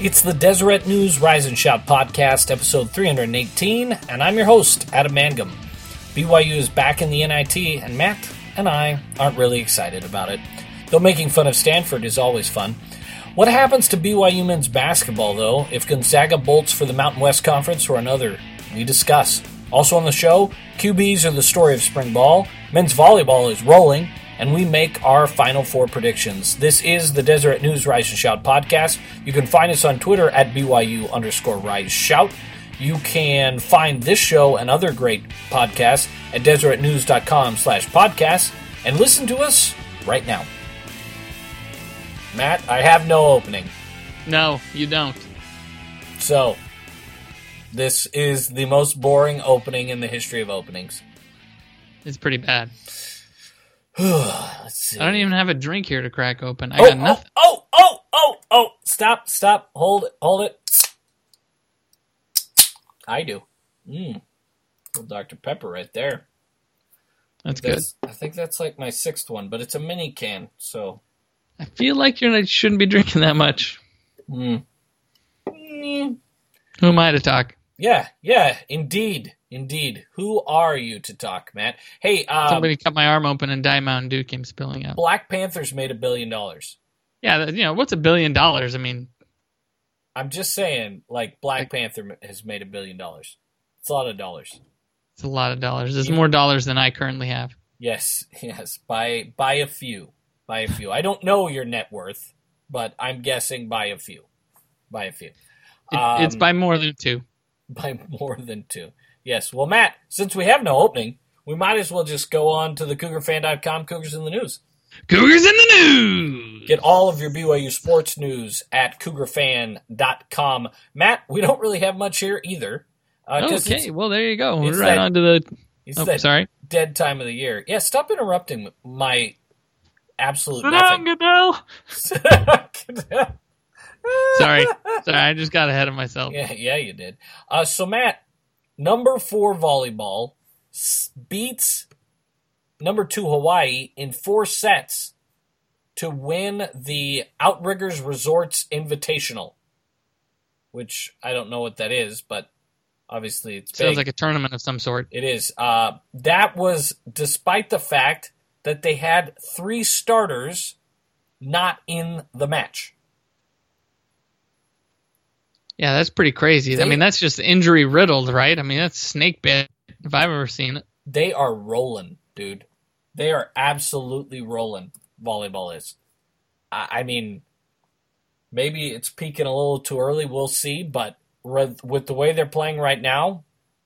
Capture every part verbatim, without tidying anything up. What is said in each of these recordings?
It's the Deseret News Rise and Shout podcast, episode three hundred eighteen, and I'm your host, Adam Mangum. B Y U is back in the N I T, and Matt and I aren't really excited about it. Though making fun of Stanford is always fun. What happens to B Y U men's basketball, though, if Gonzaga bolts for the Mountain West Conference or another? We discuss. Also on the show, Q Bs are the story of spring ball, men's volleyball is rolling, and we make our Final Four predictions. This is the Deseret News Rise and Shout podcast. You can find us on Twitter at B Y U underscore Rise Shout. You can find this show and other great podcasts at deseretnews.com slash podcast and listen to us right now. Matt, I have no opening. No, you don't. So, this is the most boring opening in the history of openings. It's pretty bad. Let's see. I don't even have a drink here to crack open. I oh, got nothing. Oh, oh, oh, oh, oh. Stop, stop. Hold it, hold it. I do. Mmm. Doctor Pepper right there. That's good. That's, I think that's like my sixth one, but it's a mini can, so. I feel like you shouldn't be drinking that much. Mm. Mm. Who am I to talk? Yeah, yeah, indeed, indeed. Who are you to talk, Matt? Hey, um, somebody cut my arm open and Diet Mountain Dew came spilling out. Black Panthers made a billion dollars. Yeah, you know, what's a billion dollars? I mean, I'm just saying, like, Black Panther has made a billion dollars. It's a lot of dollars. It's a lot of dollars. There's more dollars than I currently have. Yes, yes, by by a few. By a few. I don't know your net worth, but I'm guessing by a few. By a few. It, um, it's by more than two. By more than two. Yes. Well, Matt, since we have no opening, we might as well just go on to the cougar fan dot com, Cougars in the News. Cougars in the News! Get all of your B Y U sports news at cougar fan dot com. Matt, we don't really have much here either. Uh, okay, well, there you go. We're right that, on to the... It's oh, that sorry. dead time of the year. Yeah, stop interrupting my absolute Sit nothing. down, Goodell! Sorry. Sorry, I just got ahead of myself. Yeah, yeah, you did. Uh, so, Matt, number four volleyball beats number two Hawaii in four sets to win the Outriggers Resorts Invitational, which I don't know what that is, but obviously it's big. Sounds like a tournament of some sort. It is. Uh, that was despite the fact that they had three starters not in the match. Yeah, that's pretty crazy. They, I mean, that's just injury riddled, right? I mean, that's snake bit if I've ever seen it. They are rolling, dude. They are absolutely rolling. Volleyball is. I, I mean, maybe it's peaking a little too early. We'll see. But with the way they're playing right now,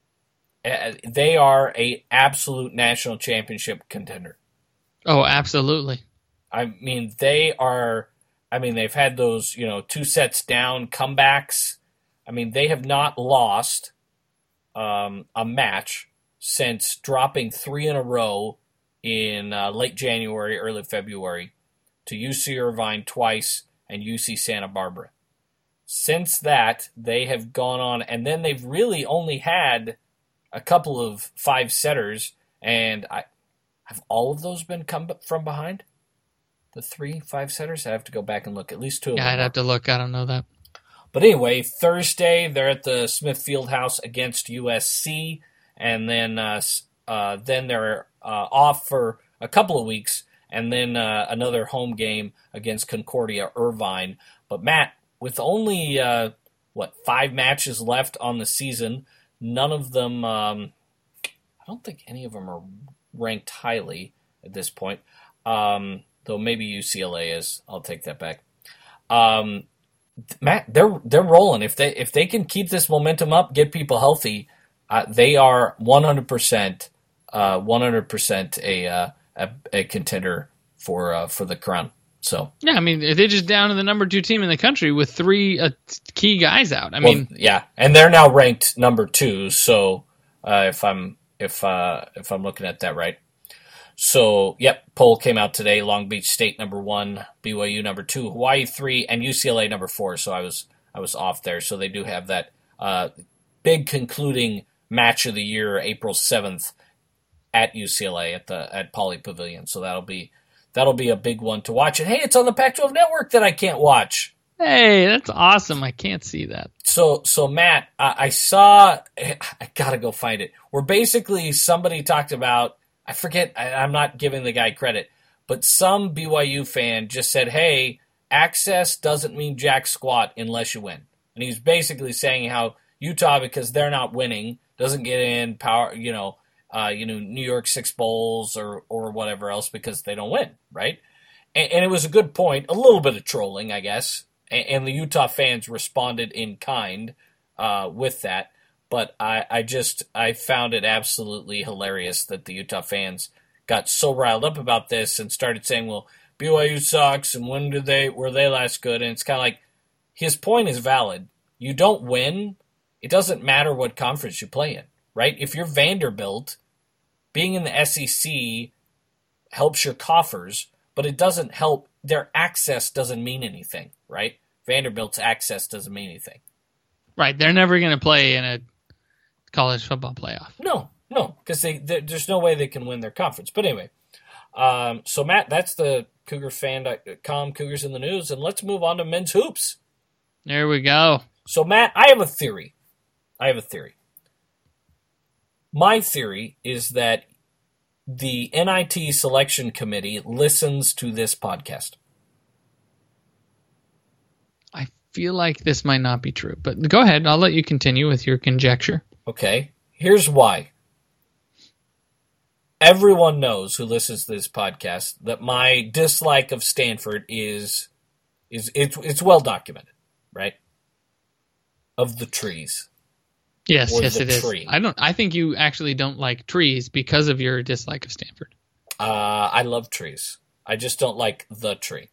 they are a absolute national championship contender. Oh, absolutely. I mean, they are. I mean, they've had those, you know, two sets down comebacks. I mean, they have not lost um, a match since dropping three in a row in uh, late January, early February to U C Irvine twice and U C Santa Barbara. Since that, they have gone on, and then they've really only had a couple of five-setters, and I have all of those been come from behind? The three five-setters? I have to go back and look. At least two of yeah, them. Yeah, I'd have to look. I don't know that. But anyway, Thursday, they're at the Smith Fieldhouse against U S C, and then uh, uh, then they're uh, off for a couple of weeks, and then uh, another home game against Concordia Irvine. But Matt, with only, uh, what, five matches left on the season, none of them, um, I don't think any of them are ranked highly at this point. Um Though maybe U C L A is. I'll take that back. Um, Matt, they're they're rolling. If they if they can keep this momentum up, get people healthy, uh, they are one hundred percent, uh, one hundred percent a, uh, a a contender for uh, for the crown. So yeah, I mean they're just down to the number two team in the country with three uh, key guys out. I well, mean, yeah, and they're now ranked number two. So uh, if I'm if uh, if I'm looking at that right. So, yep, poll came out today. Long Beach State number one, B Y U number two, Hawaii three, and U C L A number four. So I was I was off there. So they do have that uh, big concluding match of the year, April seventh, at U C L A at the at Pauley Pavilion. So that'll be that'll be a big one to watch. And hey, it's on the Pac twelve Network that I can't watch. Hey, that's awesome. I can't see that. So, so Matt, I, I saw, I gotta go find it, where basically somebody talked about, I forget, I, I'm not giving the guy credit, but some B Y U fan just said, hey, access doesn't mean jack squat unless you win. And he's basically saying how Utah, because they're not winning, doesn't get in power, you know, uh, you know, New York Six Bowls or, or whatever else because they don't win, right? And, and it was a good point, a little bit of trolling, I guess. And the Utah fans responded in kind uh, with that. But I, I just I found it absolutely hilarious that the Utah fans got so riled up about this and started saying, well, B Y U sucks, and when did they were they last good? And it's kind of like, his point is valid. You don't win, it doesn't matter what conference you play in, right? If you're Vanderbilt, being in the S E C helps your coffers, but it doesn't help. Their access doesn't mean anything, right? Vanderbilt's access doesn't mean anything. Right. They're never going to play in a college football playoff. No, no, because they, they there's no way they can win their conference. But anyway, um, so Matt, that's the Cougar fan dot com, Cougars in the News, and let's move on to men's hoops. There we go. So Matt, I have a theory. I have a theory. My theory is that the N I T selection committee listens to this podcast. I feel like this might not be true, but go ahead. I'll let you continue with your conjecture. Okay. Here's why. Everyone knows who listens to this podcast that my dislike of Stanford is is it's it's well documented, right? Of the trees. Yes, or yes, the it is. tree. I don't. I think you actually don't like trees because of your dislike of Stanford. Uh, I love trees. I just don't like the tree.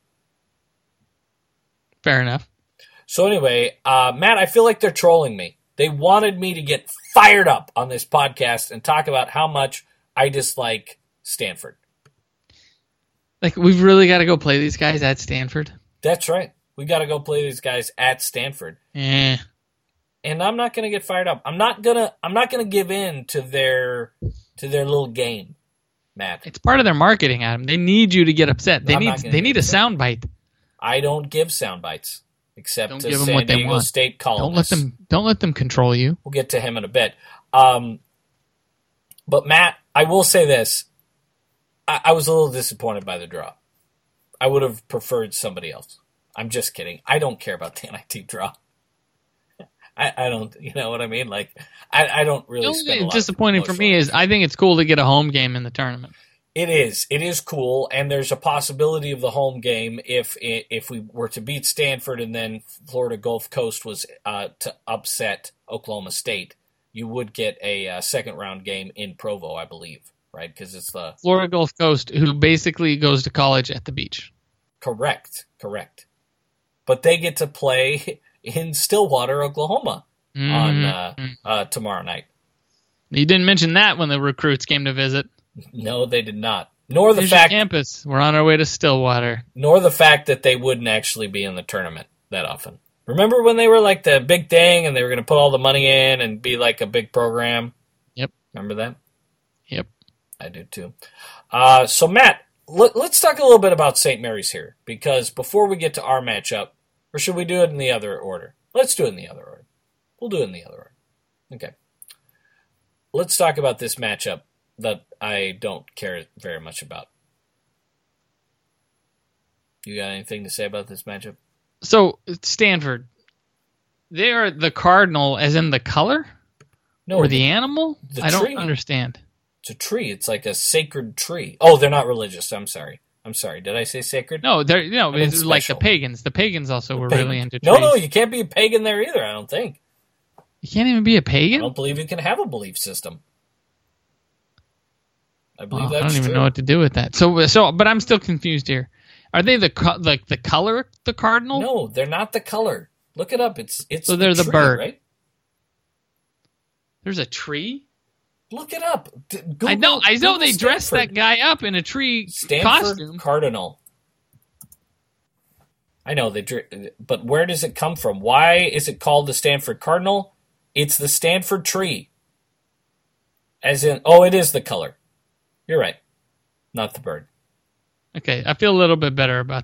Fair enough. So anyway, uh, Matt, I feel like they're trolling me. They wanted me to get fired up on this podcast and talk about how much I dislike Stanford. Like, we've really got to go play these guys at Stanford? That's right. We got to go play these guys at Stanford. Eh. And I'm not going to get fired up. I'm not going to I'm not going to give in to their to their little game, Matt. It's part of their marketing, Adam. They need you to get upset. They I'm need not gonna they get need a upset. sound bite. I don't give sound bites except Don't to give 'em San what they Diego want. State Don't let columnists. them don't let them control you. We'll get to him in a bit. Um, but Matt, I will say this. I, I was a little disappointed by the draw. I would have preferred somebody else. I'm just kidding. I don't care about the N I T draw. I, I don't, you know what I mean? Like, I, I don't really The spend a only lot of disappointing for me emotional is I think it's cool to get a home game in the tournament. It is. It is cool, and there's a possibility of the home game if if we were to beat Stanford and then Florida Gulf Coast was uh, to upset Oklahoma State. You would get a uh, second round game in Provo, I believe, right? Because it's the Florida Gulf Coast, who basically goes to college at the beach. correct, correct. But they get to play in Stillwater, Oklahoma, Mm-hmm. on uh, uh, tomorrow night. You didn't mention that when the recruits came to visit. No, they did not. Nor the Here's your fact, campus. We're on our way to Stillwater. nor the fact that they wouldn't actually be in the tournament that often. Remember when they were like the big thing and they were going to put all the money in and be like a big program? Yep. Remember that? Yep. I do too. Uh, so, Matt, let, let's talk a little bit about Saint Mary's here, because before we get to our matchup, or should we do it in the other order? Let's do it in the other order. We'll do it in the other order. Okay. Let's talk about this matchup that I don't care very much about. You got anything to say about this matchup? So, Stanford, they are the cardinal as in the color? No, or the animal? the I don't tree. understand. It's a tree. It's like a sacred tree. Oh, they're not religious. I'm sorry. I'm sorry. Did I say sacred? No, they're no, I mean it's like the special. pagans. The pagans also were Pagan. really into trees. No, no, you can't be a pagan there either, I don't think. You can't even be a I pagan? don't believe you can have a belief system. I believe Well, I that's don't even true. know what to do with that. So, so, but I'm still confused here. Are they the co- like the color, the cardinal? No, they're not the color. Look it up. It's it's So they're the tree, bird. right? There's a tree. Look it up. D- Google, I know. I know Google they dressed Stanford. that guy up in a tree Stanford costume. Cardinal. I know they, dr- but where does it come from? Why is it called the Stanford Cardinal? It's the Stanford tree. As in, oh, it is the color. You're right, not the bird. Okay, I feel a little bit better about this.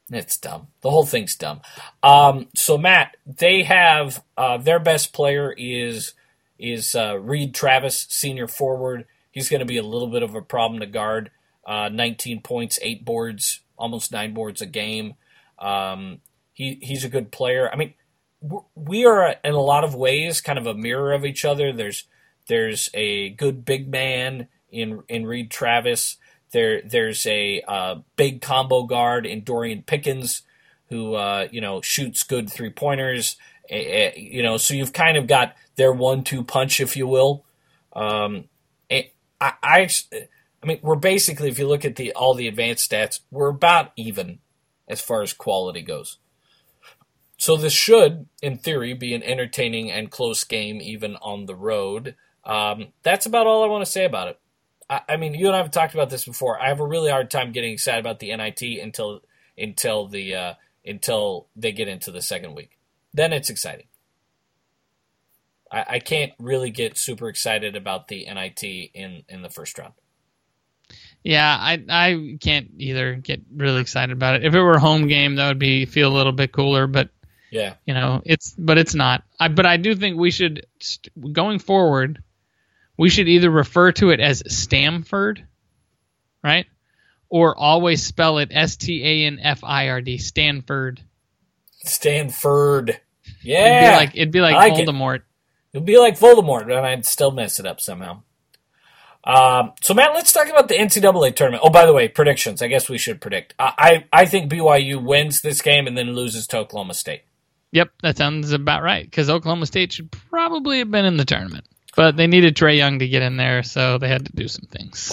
It's dumb. The whole thing's dumb. Um, so Matt, they have uh, their best player is is uh, Reed Travis, senior forward. He's going to be a little bit of a problem to guard. Uh, nineteen points, eight boards, almost nine boards a game. Um, he he's a good player. I mean, we are in a lot of ways kind of a mirror of each other. There's there's a good big man in in Reed Travis. There, there's a uh, big combo guard in Dorian Pickens, who uh, you know shoots good three pointers. Uh, you know, so you've kind of got their one-two punch, if you will. Um, I, I, I mean, we're basically, if you look at the all the advanced stats, we're about even as far as quality goes. So this should, in theory, be an entertaining and close game, even on the road. Um, that's about all I want to say about it. I mean, you and I have talked about this before. I have a really hard time getting excited about the N I T until until the uh, until they get into the second week. Then it's exciting. I, I can't really get super excited about the N I T in, in the first round. Yeah, I I can't either get really excited about it. If it were a home game, that would be feel a little bit cooler. But yeah, you know, it's but it's not. I, but I do think we should going forward. We should either refer to it as Stamford, right? Or always spell it S T A N F I R D, Stanford. Stanford. Yeah. It'd be like, it'd be like, like Voldemort. It. It'd be like Voldemort, and I'd still mess it up somehow. Um, so, Matt, let's talk about the N C double A tournament. Oh, by the way, predictions. I guess we should predict. I, I, I think B Y U wins this game and then loses to Oklahoma State. Yep, that sounds about right, because Oklahoma State should probably have been in the tournament. But they needed Trae Young to get in there, so they had to do some things.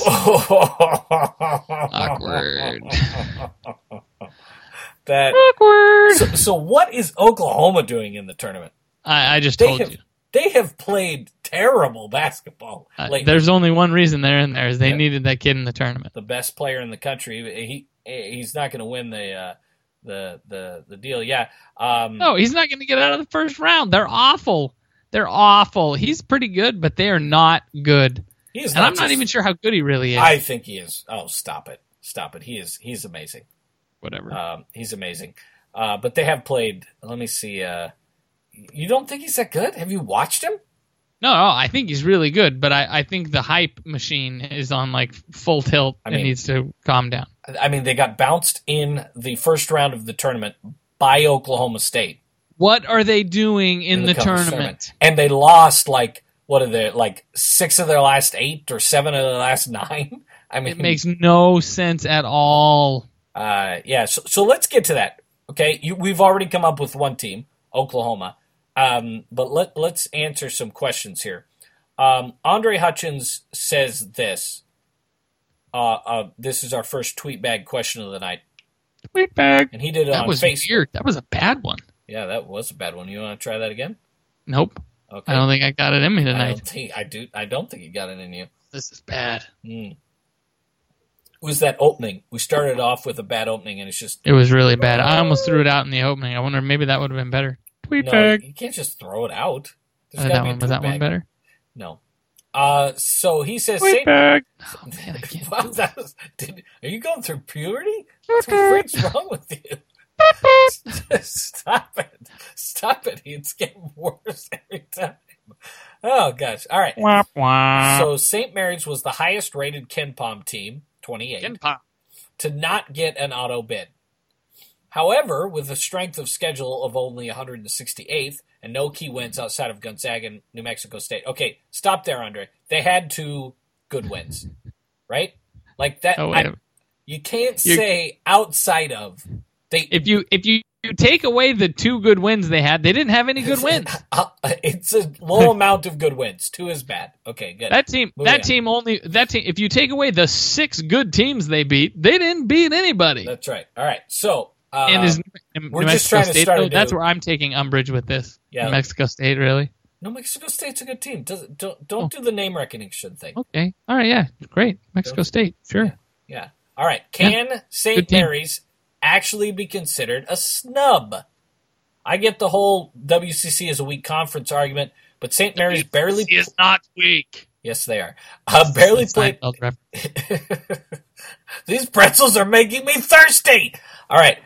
Awkward. That Awkward. So, so what is Oklahoma doing in the tournament? I, I just they told have, you. They have played terrible basketball. Uh, there's only one reason they're in there, is they yeah. needed that kid in the tournament. The best player in the country. He He's not going to win the, uh, the, the, the deal. Yeah. Um, no, he's not going to get out of the first round. They're awful. They're awful. He's pretty good, but they are not good. He is and not I'm just, not even sure how good he really is. I think he is. Oh, stop it. Stop it. He is He's amazing. Whatever. Um, he's amazing. Uh, but they have played, let me see. Uh, you don't think he's that good? Have you watched him? No, no I think he's really good, but I, I think the hype machine is on like full tilt I and mean, needs to calm down. I mean, they got bounced in the first round of the tournament by Oklahoma State. What are they doing in, in the, the tournament? tournament? And they lost like what are they like six of their last eight or seven of their last nine? I mean, it makes no sense at all. Uh, yeah. So, so let's get to that. Okay, you, we've already come up with one team, Oklahoma. Um, but let let's answer some questions here. Um, Andre Hutchins says this. Uh, uh, this is our first tweet bag question of the night. Tweet bag, and he did it that on was Facebook. Weird. That was a bad one. Yeah, that was a bad one. You want to try that again? Nope. Okay. I don't think I got it in me tonight. I don't think I do. I don't think you got it in you. This is bad. Mm. It was that opening. We started off with a bad opening, and it's just. It was really bad. I almost threw it out in the opening. I wonder if maybe that would have been better. Tweet no, bag. You can't just throw it out. Uh, that one, was that bag. one better? No. Uh, so he says. Tweet Saint bag. Oh, man, I can't. Wow, that was, did, are you going through puberty? What's wrong with you? Stop it. Stop it. It's getting worse every time. Oh, gosh. All right. Wah, wah. So Saint Mary's was the highest rated KenPom team, twenty-eight, KenPom. to not get an auto bid. However, with a strength of schedule of only one hundred sixty-eighth and no key wins outside of Gonzaga and New Mexico State. Okay, stop there, Andre. They had two good wins, right? Like that. Oh, I, you can't You're, say outside of. They, if you if you, you take away the two good wins they had, they didn't have any good wins. It's a low amount of good wins. Two is bad. Okay, good. That team, Moving that on. team only that team. If you take away the six good teams they beat, they didn't beat anybody. That's right. All right, so. Uh, and is we're New just Mexico trying State, to start. Though, a that's new, where I'm taking umbrage with this. Yeah, New Mexico State, really? New Mexico State's a good team. Does, don't don't oh. do the name recognition thing. Okay. All right. Yeah. Great. Mexico don't, State. Sure. Yeah. yeah. All right. Can yeah. Saint Mary's actually be considered a snub? I get the whole W C C is a weak conference argument, but Saint Mary's barely is not weak. Yes, they are. Uh, barely played. These pretzels are making me thirsty. All right.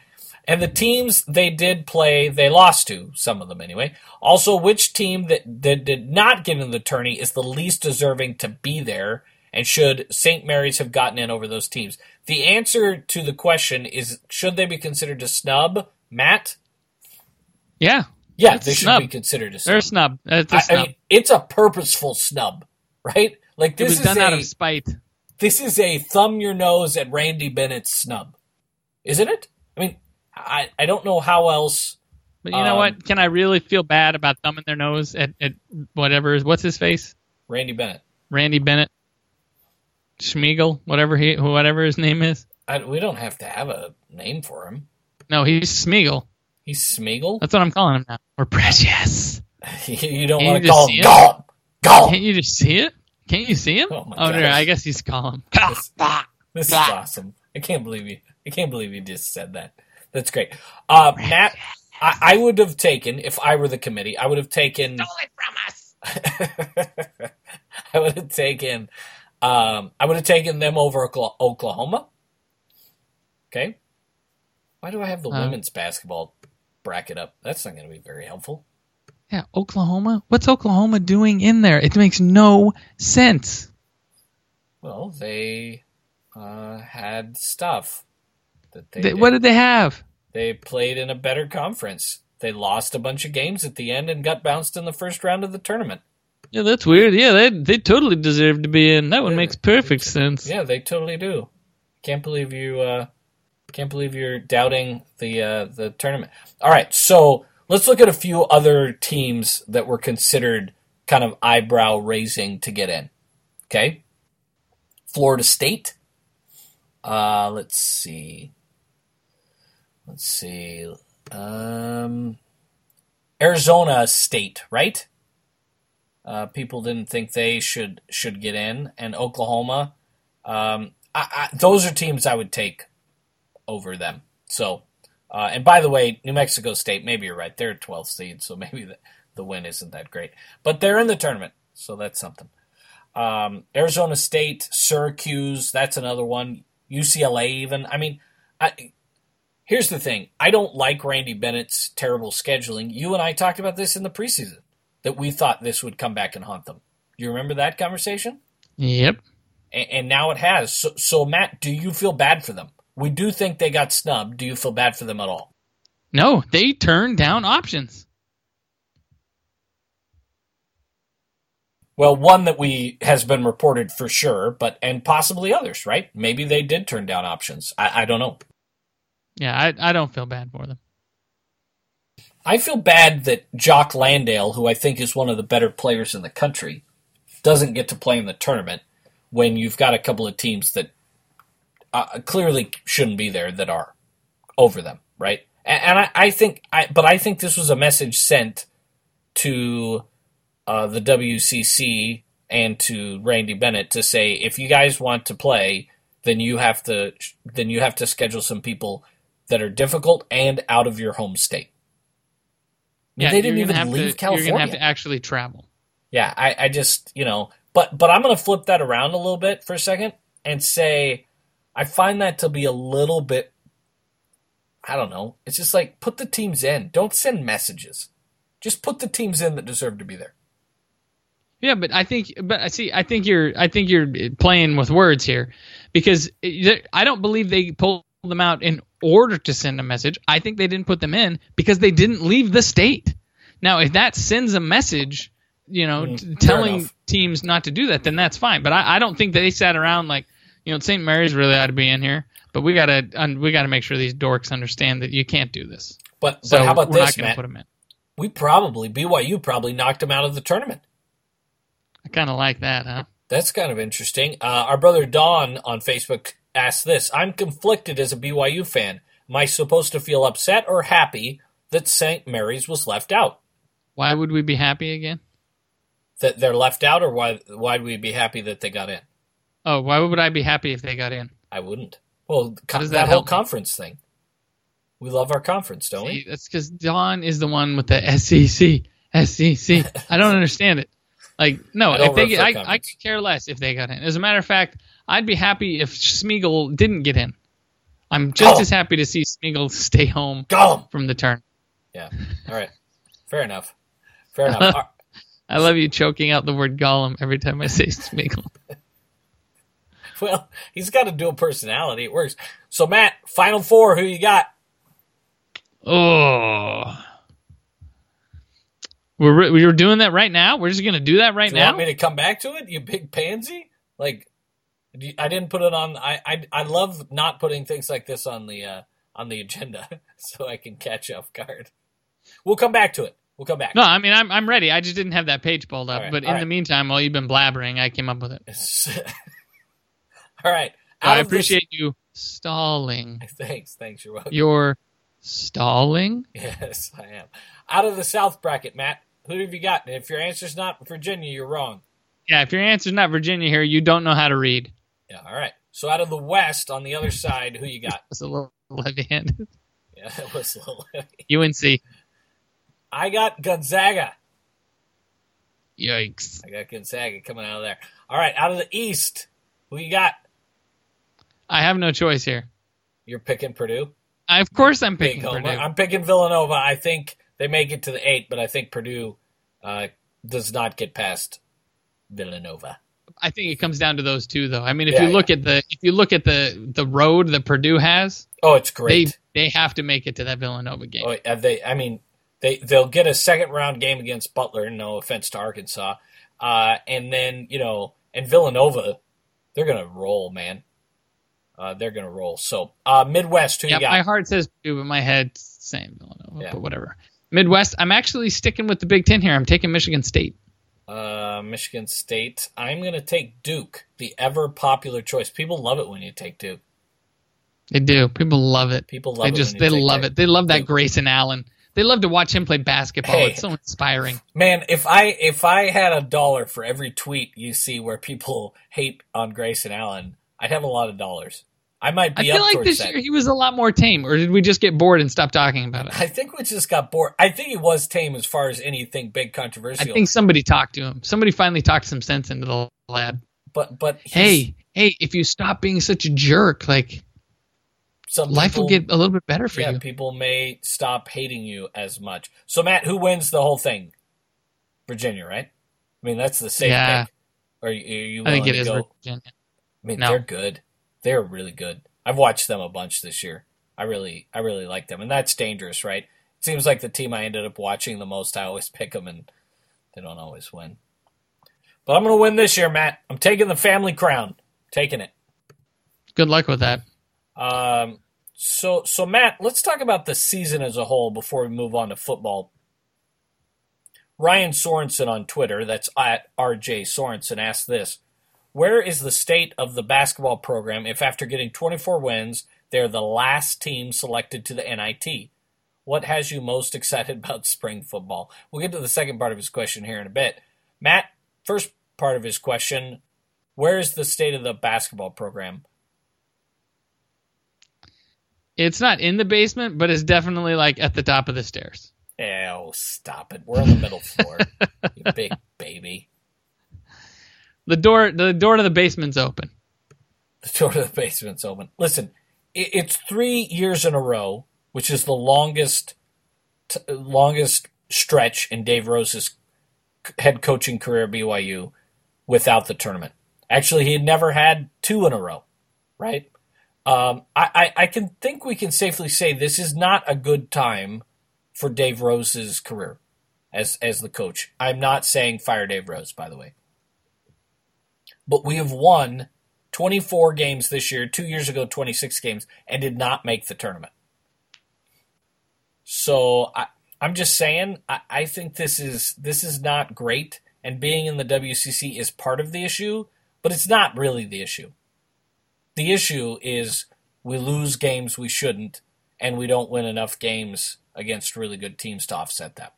And the teams they did play, they lost to, some of them anyway. Also, which team that, that did not get in the tourney is the least deserving to be there, and should Saint Mary's have gotten in over those teams? The answer to the question is, should they be considered a snub, Matt? Yeah. Yeah, they should snub. be considered a snub. They're a snub. That's a I, snub. I mean, it's a purposeful snub, right? Like It this was is done a, out of spite. This is a thumb your nose at Randy Bennett's snub, isn't it? I mean, I, I don't know how else. But you know um, what? Can I really feel bad about thumbing their nose at, at whatever is what's his face? Randy Bennett. Randy Bennett. Schmiegel, whatever he whatever his name is. I, we don't have to have a name for him. No, he's Schmiegel. He's Smeagol. That's what I'm calling him now. Or Precious. You don't Can't want you to call just him see it? Gollum. Gollum. Can't you just see it? Can't you see him? Oh my oh no, gosh. I guess he's calling. This, this is awesome. I can't believe you. I can't believe you just said that. That's great. Uh, Matt, I, I would have taken, if I were the committee, I would have taken. Stole it from us. I would have taken. Um, I would have taken them over Okla- Oklahoma. Okay. Why do I have the Uh, women's basketball bracket up? That's not going to be very helpful. Yeah, Oklahoma? What's Oklahoma doing in there? It makes no sense. Well, they uh, had stuff that they. They, did. what did they have? They played in a better conference. They lost a bunch of games at the end and got bounced in the first round of the tournament. Yeah, that's weird. Yeah, they they totally deserve to be in. That one Yeah. makes perfect sense. Yeah, they totally do. Can't believe you. Uh, can't believe you're doubting the uh, the tournament. All right, so let's look at a few other teams that were considered kind of eyebrow raising to get in. Okay, Florida State. Uh, let's see. Let's see. Um, Arizona State, right? Uh, people didn't think they should should get in, and Oklahoma. Um, I, I, those are teams I would take over them. So, uh, and by the way, New Mexico State. Maybe you're right; they're a twelfth seed, so maybe the, the win isn't that great. But they're in the tournament, so that's something. Um, Arizona State, Syracuse. That's another one. U C L A, even. I mean, I, here's the thing: I don't like Randy Bennett's terrible scheduling. You and I talked about this in the preseason, that we thought this would come back and haunt them. Do you remember that conversation? Yep. And, and now it has. So, so, Matt, do you feel bad for them? We do think they got snubbed. Do you feel bad for them at all? No, they turned down options. Well, one that we has been reported for sure, but and possibly others, right? Maybe they did turn down options. I, I don't know. Yeah, I I don't feel bad for them. I feel bad that Jock Landale, who I think is one of the better players in the country, doesn't get to play in the tournament when you've got a couple of teams that uh, clearly shouldn't be there that are over them, right? And, and I, I think, I, but I think this was a message sent to uh, the W C C and to Randy Bennett to say, if you guys want to play, then you have to, then you have to schedule some people that are difficult and out of your home state. Yeah, they didn't you're gonna even have leave to, California. You're going to have to actually travel. Yeah, I, I just, you know, but but I'm going to flip that around a little bit for a second and say I find that to be a little bit, I don't know, it's just like put the teams in. Don't send messages. Just put the teams in that deserve to be there. Yeah, but I think, but I see, I think you're, I think you're playing with words here, because I don't believe they pulled them out in order to send a message. I think they didn't put them in because they didn't leave the state. Now, if that sends a message, you know, Mm, t- fair telling enough. teams not to do that, then that's fine. But I, I don't think they sat around like, you know, Saint Mary's really ought to be in here, but we gotta, un, we gotta make sure these dorks understand that you can't do this. But So but how about we're this, not gonna Matt? put them in. We probably B Y U probably knocked them out of the tournament. I kind of like that, huh? That's kind of interesting. Uh, our brother Don on Facebook asked this. I'm conflicted as a B Y U fan. Am I supposed to feel upset or happy that Saint Mary's was left out? Why would we be happy again? That they're left out, or why why'd we be happy that they got in? Oh, why would I be happy if they got in? I wouldn't. Well, co- does that, that whole help me? conference thing. We love our conference, don't See, we? that's because Don is the one with the S E C. S E C. I don't understand it. Like, no, I don't if they root get, for a I, I conference. could care less if they got in. As a matter of fact, I'd be happy if Smeagol didn't get in. I'm just Gollum. as happy to see Smeagol stay home Gollum. from the turn. Yeah. All right. Fair enough. Fair enough. All- I love you choking out the word Gollum every time I say Smeagol. Well, he's got a dual personality. It works. So, Matt, final four, who you got? Oh. We're, we're doing that right now? We're just going to do that right Do you now? want me to come back to it, you big pansy? Like, do you- I didn't put it on. I, I I love not putting things like this on the uh, on the agenda so I can catch you off guard. We'll come back to it. We'll come back. No, I mean, I'm I'm ready. I just didn't have that page pulled up. All right, but in all the right. meantime, while you've been blabbering, I came up with it. All right. So Out I of this- appreciate you stalling. Thanks. Thanks. You're welcome. You're stalling? Yes, I am. Out of the South bracket, Matt, who have you got? And if your answer's not Virginia, you're wrong. Yeah, if your answer's not Virginia here, you don't know how to read. Yeah, all right. So out of the West, on the other side, who you got? It's a little heavy-handed. Yeah, that was a little heavy. U N C. I got Gonzaga. Yikes. I got Gonzaga coming out of there. All right, out of the East, who you got? I have no choice here. You're picking Purdue? I, of course I'm Big picking homer. Purdue. I'm picking Villanova. I think they make it to the eight, but I think Purdue uh, does not get past Villanova. I think it comes down to those two, though. I mean, if Yeah, you look yeah. at the if you look at the the road that Purdue has, Oh, it's they great. they have to make it to that Villanova game. Oh, uh, they, I mean, they they'll get a second round game against Butler. No offense to Arkansas, uh, and then you know, and Villanova, they're gonna roll, man. Uh, they're gonna roll. So uh, Midwest, who yeah, you got? my heart says Purdue, but my head's saying Villanova. Yeah. But whatever. Midwest. I'm actually sticking with the Big Ten here. I'm taking Michigan State. Uh, Michigan State. I'm gonna take Duke, the ever popular choice. People love it when you take Duke. They do. People love it. People love they it just when you they take love Duke. it. They love that Duke. Grayson Allen. They love to watch him play basketball. Hey. It's so inspiring. Man, if I if I had a dollar for every tweet you see where people hate on Grayson Allen, I'd have a lot of dollars. I might I be feel up like towards this that. year he was a lot more tame, or did we just get bored and stop talking about it? I think we just got bored. I think he was tame as far as anything big I controversial. think somebody talked to him. Somebody finally talked some sense into the lad. but but he's- Hey, hey, if you stop being such a jerk, like some life people, will get a little bit better for yeah, you. people may stop hating you as much. So Matt, who wins the whole thing? Virginia, right? I mean, that's the safe Yeah. pick. Or are you, are you I think willing it to is go? Virginia. I mean, No. they're good. They're really good. I've watched them a bunch this year. I really, I really like them, and that's dangerous, right? It seems like the team I ended up watching the most. I always pick them, and they don't always win. But I'm going to win this year, Matt. I'm taking the family crown. Taking it. Good luck with that. Um. So, so Matt, let's talk about the season as a whole before we move on to football. Ryan Sorensen on Twitter, that's at R J Sorensen, asked this. Where is the state of the basketball program if after getting twenty-four wins, they're the last team selected to the N I T? What has you most excited about spring football? We'll get to the second part of his question here in a bit. Matt, first part of his question, where is the state of the basketball program? It's not in the basement, but it's definitely like at the top of the stairs. Oh, stop it. We're on the middle floor, you big baby. The door the door to the basement's open. The door to the basement's open. Listen, it, it's three years in a row, which is the longest t- longest stretch in Dave Rose's c- head coaching career at B Y U without the tournament. Actually, he had never had two in a row, right? Um, I, I, I can think we can safely say this is not a good time for Dave Rose's career as as the coach. I'm not saying fire Dave Rose, by the way. But we have won twenty-four games this year, two years ago twenty-six games, and did not make the tournament. So I, I'm just saying, I, I think this is this is not great, and being in the W C C is part of the issue, but it's not really the issue. The issue is we lose games we shouldn't, and we don't win enough games against really good teams to offset that.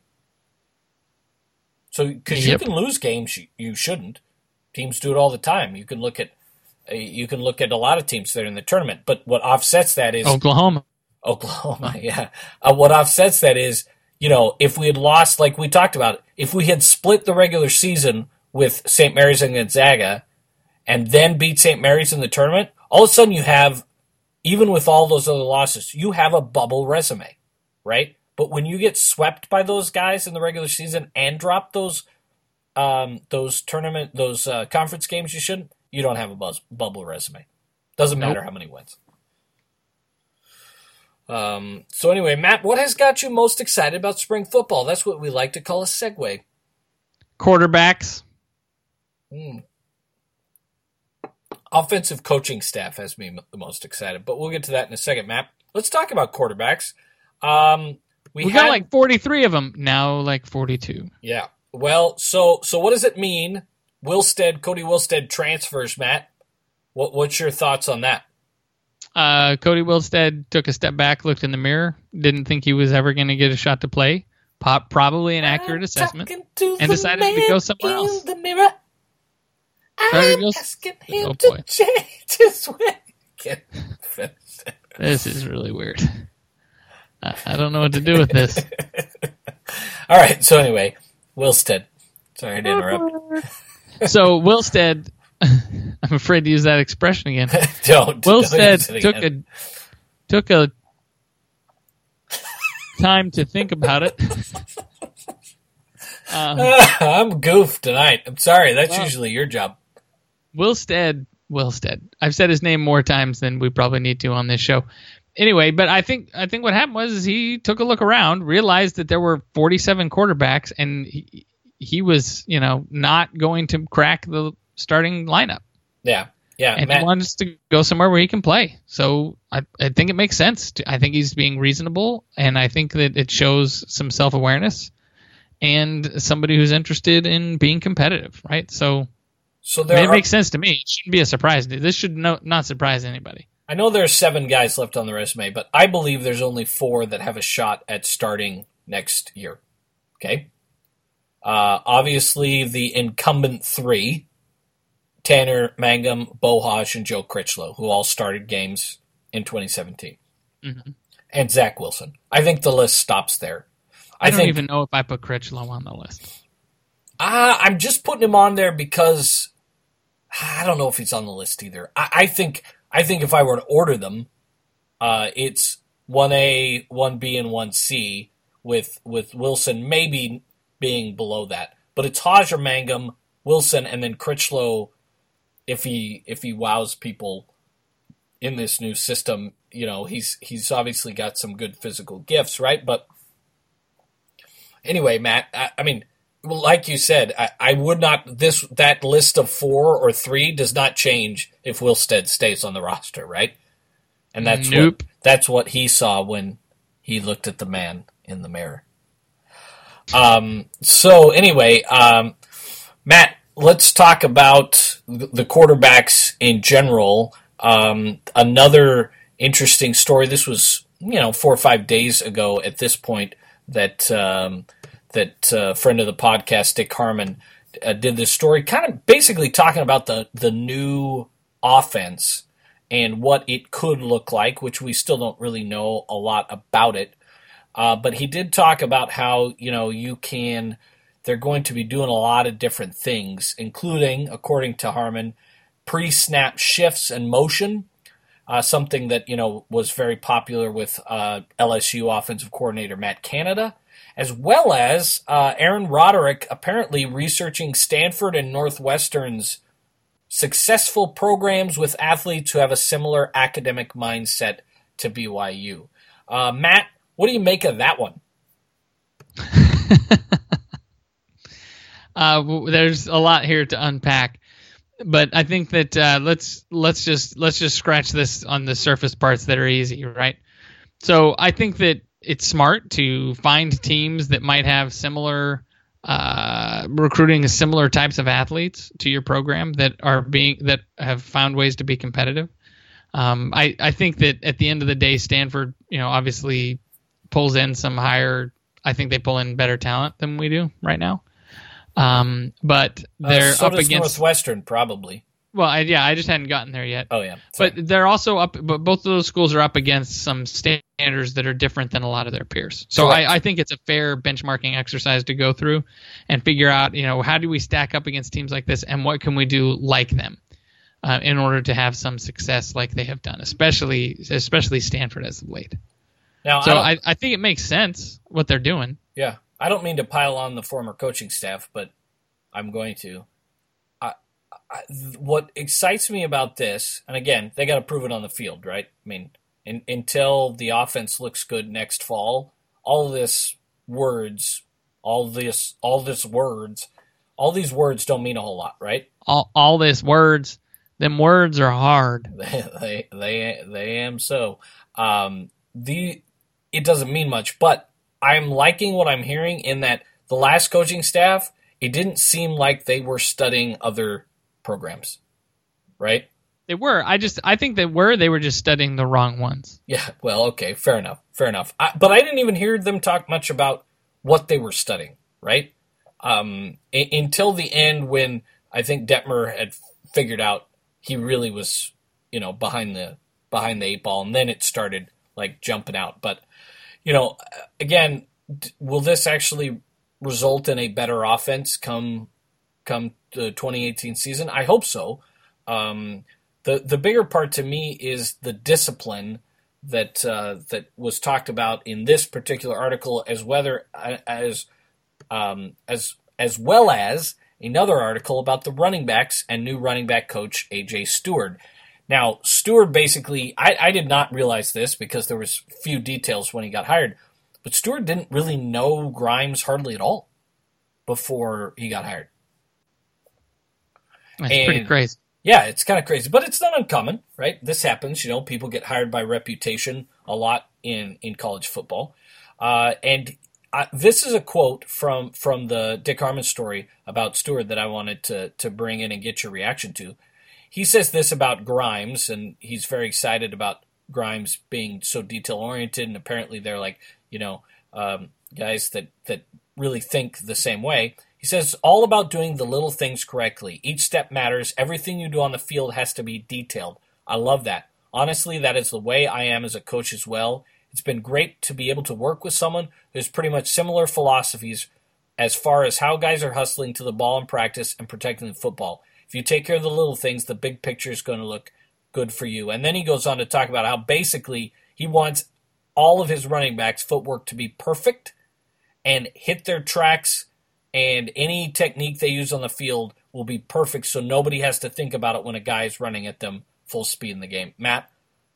So, because Yep. you can lose games you, you shouldn't. Teams do it all the time. You can look at uh, you can look at a lot of teams that are in the tournament, but what offsets that is Oklahoma. Oklahoma. Yeah, uh, what offsets that is, you know, if we had lost, like we talked about, if we had split the regular season with Saint Mary's and Gonzaga, and then beat Saint Mary's in the tournament, all of a sudden you have even with all those other losses, you have a bubble resume, right? But when you get swept by those guys in the regular season and drop those um, those tournament, those uh, conference games you shouldn't, you don't have a buzz, bubble resume. Doesn't matter nope. how many wins. Um, so anyway, Matt, what has got you most excited about spring football? That's what we like to call a segue. Quarterbacks. Mm. Offensive coaching staff has me the most excited, but we'll get to that in a second, Matt. Let's talk about quarterbacks. Um, we we had, got like forty-three of them, now like forty-two. Yeah. Well, so so what does it mean? Wilstead, Cody Wilstead transfers, Matt. What what's your thoughts on that? Uh, Cody Wilstead took a step back, looked in the mirror, didn't think he was ever going to get a shot to play. Pop, probably an accurate I'm assessment, and decided to go somewhere else. The mirror. I'm asking him oh, to change his way. This is really weird. I, I don't know what to do with this. All right. So anyway, Wilstead. Sorry to interrupt. So Wilstead, I'm afraid to use that expression again. don't. Wilstead don't took again. a took a time to think about it. Um, I'm goofed tonight. I'm sorry. That's well, usually your job. Wilstead, Wilstead. I've said his name more times than we probably need to on this show. Anyway, but I think I think what happened was is he took a look around, realized that there were forty-seven quarterbacks, and he, he was, you know, not going to crack the starting lineup. Yeah, yeah. And Matt, he wants to go somewhere where he can play. So I, I think it makes sense. To, I think he's being reasonable, and I think that it shows some self-awareness and somebody who's interested in being competitive, right? So, so there I mean, are, it makes sense to me. It shouldn't be a surprise. This should no, not surprise anybody. I know there are seven guys left on the resume, but I believe there's only four that have a shot at starting next year. Okay? Uh, obviously, the incumbent three, Tanner Mangum, Bo Hodge, and Joe Critchlow, who all started games in twenty seventeen. Mm-hmm. And Zach Wilson. I think the list stops there. I, I don't think, even know if I put Critchlow on the list. Uh, I'm just putting him on there because I don't know if he's on the list either. I, I think I think if I were to order them, uh, it's one A, one B, and one C, with with Wilson maybe being below that. But it's Hodge or Mangum, Wilson, and then Critchlow if he if he wows people in this new system. You know, he's he's obviously got some good physical gifts, right? But anyway, Matt, I, I mean, like you said, I, I would not this that list of four or three does not change if Wilstead stays on the roster, right? And that's nope. what that's what he saw when he looked at the man in the mirror. Um. So anyway, um, Matt, let's talk about the quarterbacks in general. Um, another interesting story. This was, you know, four or five days ago at this point that um, that uh, friend of the podcast, Dick Harmon, uh, did this story, kind of basically talking about the the new offense and what it could look like, which we still don't really know a lot about it. Uh, but he did talk about how, you know, you can, they're going to be doing a lot of different things, including, according to Harmon, pre-snap shifts and motion, uh, something that, you know, was very popular with uh, L S U offensive coordinator Matt Canada, as well as uh, Aaron Roderick apparently researching Stanford and Northwestern's successful programs with athletes who have a similar academic mindset to B Y U. Uh, Matt, what do you make of that one? uh, there's a lot here to unpack, but I think that uh, let's let's just let's just scratch this on the surface parts that are easy, right? So I think that it's smart to find teams that might have similar uh, recruiting similar types of athletes to your program that are being that have found ways to be competitive. Um, I I think that at the end of the day, Stanford, you know, obviously pulls in some higher. I think they pull in better talent than we do right now. Um, but they're uh, so up does against Northwestern, probably. Well, I, yeah, I just hadn't gotten there yet. Oh yeah, sorry. But they're also up. But both of those schools are up against some standards that are different than a lot of their peers. So I, I think it's a fair benchmarking exercise to go through and figure out, you know, how do we stack up against teams like this, and what can we do like them. uh, in order to have some success like they have done, especially especially Stanford as of late. Now, so I, I, I think it makes sense what they're doing. Yeah, I don't mean to pile on the former coaching staff, but I'm going to. I, I, what excites me about this, and again, they got to prove it on the field, right? I mean, in, until the offense looks good next fall, all this words, all this, all this words, all these words don't mean a whole lot, right? All, all this words, them words are hard. they, they, they, they am so. Um, the it doesn't mean much, but I'm liking what I'm hearing in that the last coaching staff, it didn't seem like they were studying other programs, right? They were. I just, I think they were. They were just studying the wrong ones. Yeah. Well, okay, fair enough, fair enough. I, but I didn't even hear them talk much about what they were studying, right? Um, I- until the end, when I think Detmer had figured out he really was, you know, behind the behind the eight ball, and then it started like jumping out. But you know, again, will this actually result in a better offense come come the twenty eighteen season? I hope so. Um, the the bigger part to me is the discipline that uh, that was talked about in this particular article, as whether as um, as as well as another article about the running backs and new running back coach A J Stewart. Now, Stewart basically, I, I did not realize this because there was few details when he got hired, but Stewart didn't really know Grimes hardly at all before he got hired. That's and, pretty crazy. Yeah, it's kind of crazy, but it's not uncommon, right? This happens, you know, people get hired by reputation a lot in, in college football. Uh, and I, this is a quote from, from the Dick Harmon story about Stewart that I wanted to, to bring in and get your reaction to. He says this about Grimes, and he's very excited about Grimes being so detail-oriented, and apparently they're like, you know, um, guys that, that really think the same way. He says, all about doing the little things correctly. Each step matters. Everything you do on the field has to be detailed. I love that. Honestly, that is the way I am as a coach as well. It's been great to be able to work with someone who's pretty much similar philosophies as far as how guys are hustling to the ball in practice and protecting the football. If you take care of the little things, the big picture is going to look good for you. And then he goes on to talk about how basically he wants all of his running backs' footwork to be perfect and hit their tracks, and any technique they use on the field will be perfect so nobody has to think about it when a guy is running at them full speed in the game. Matt,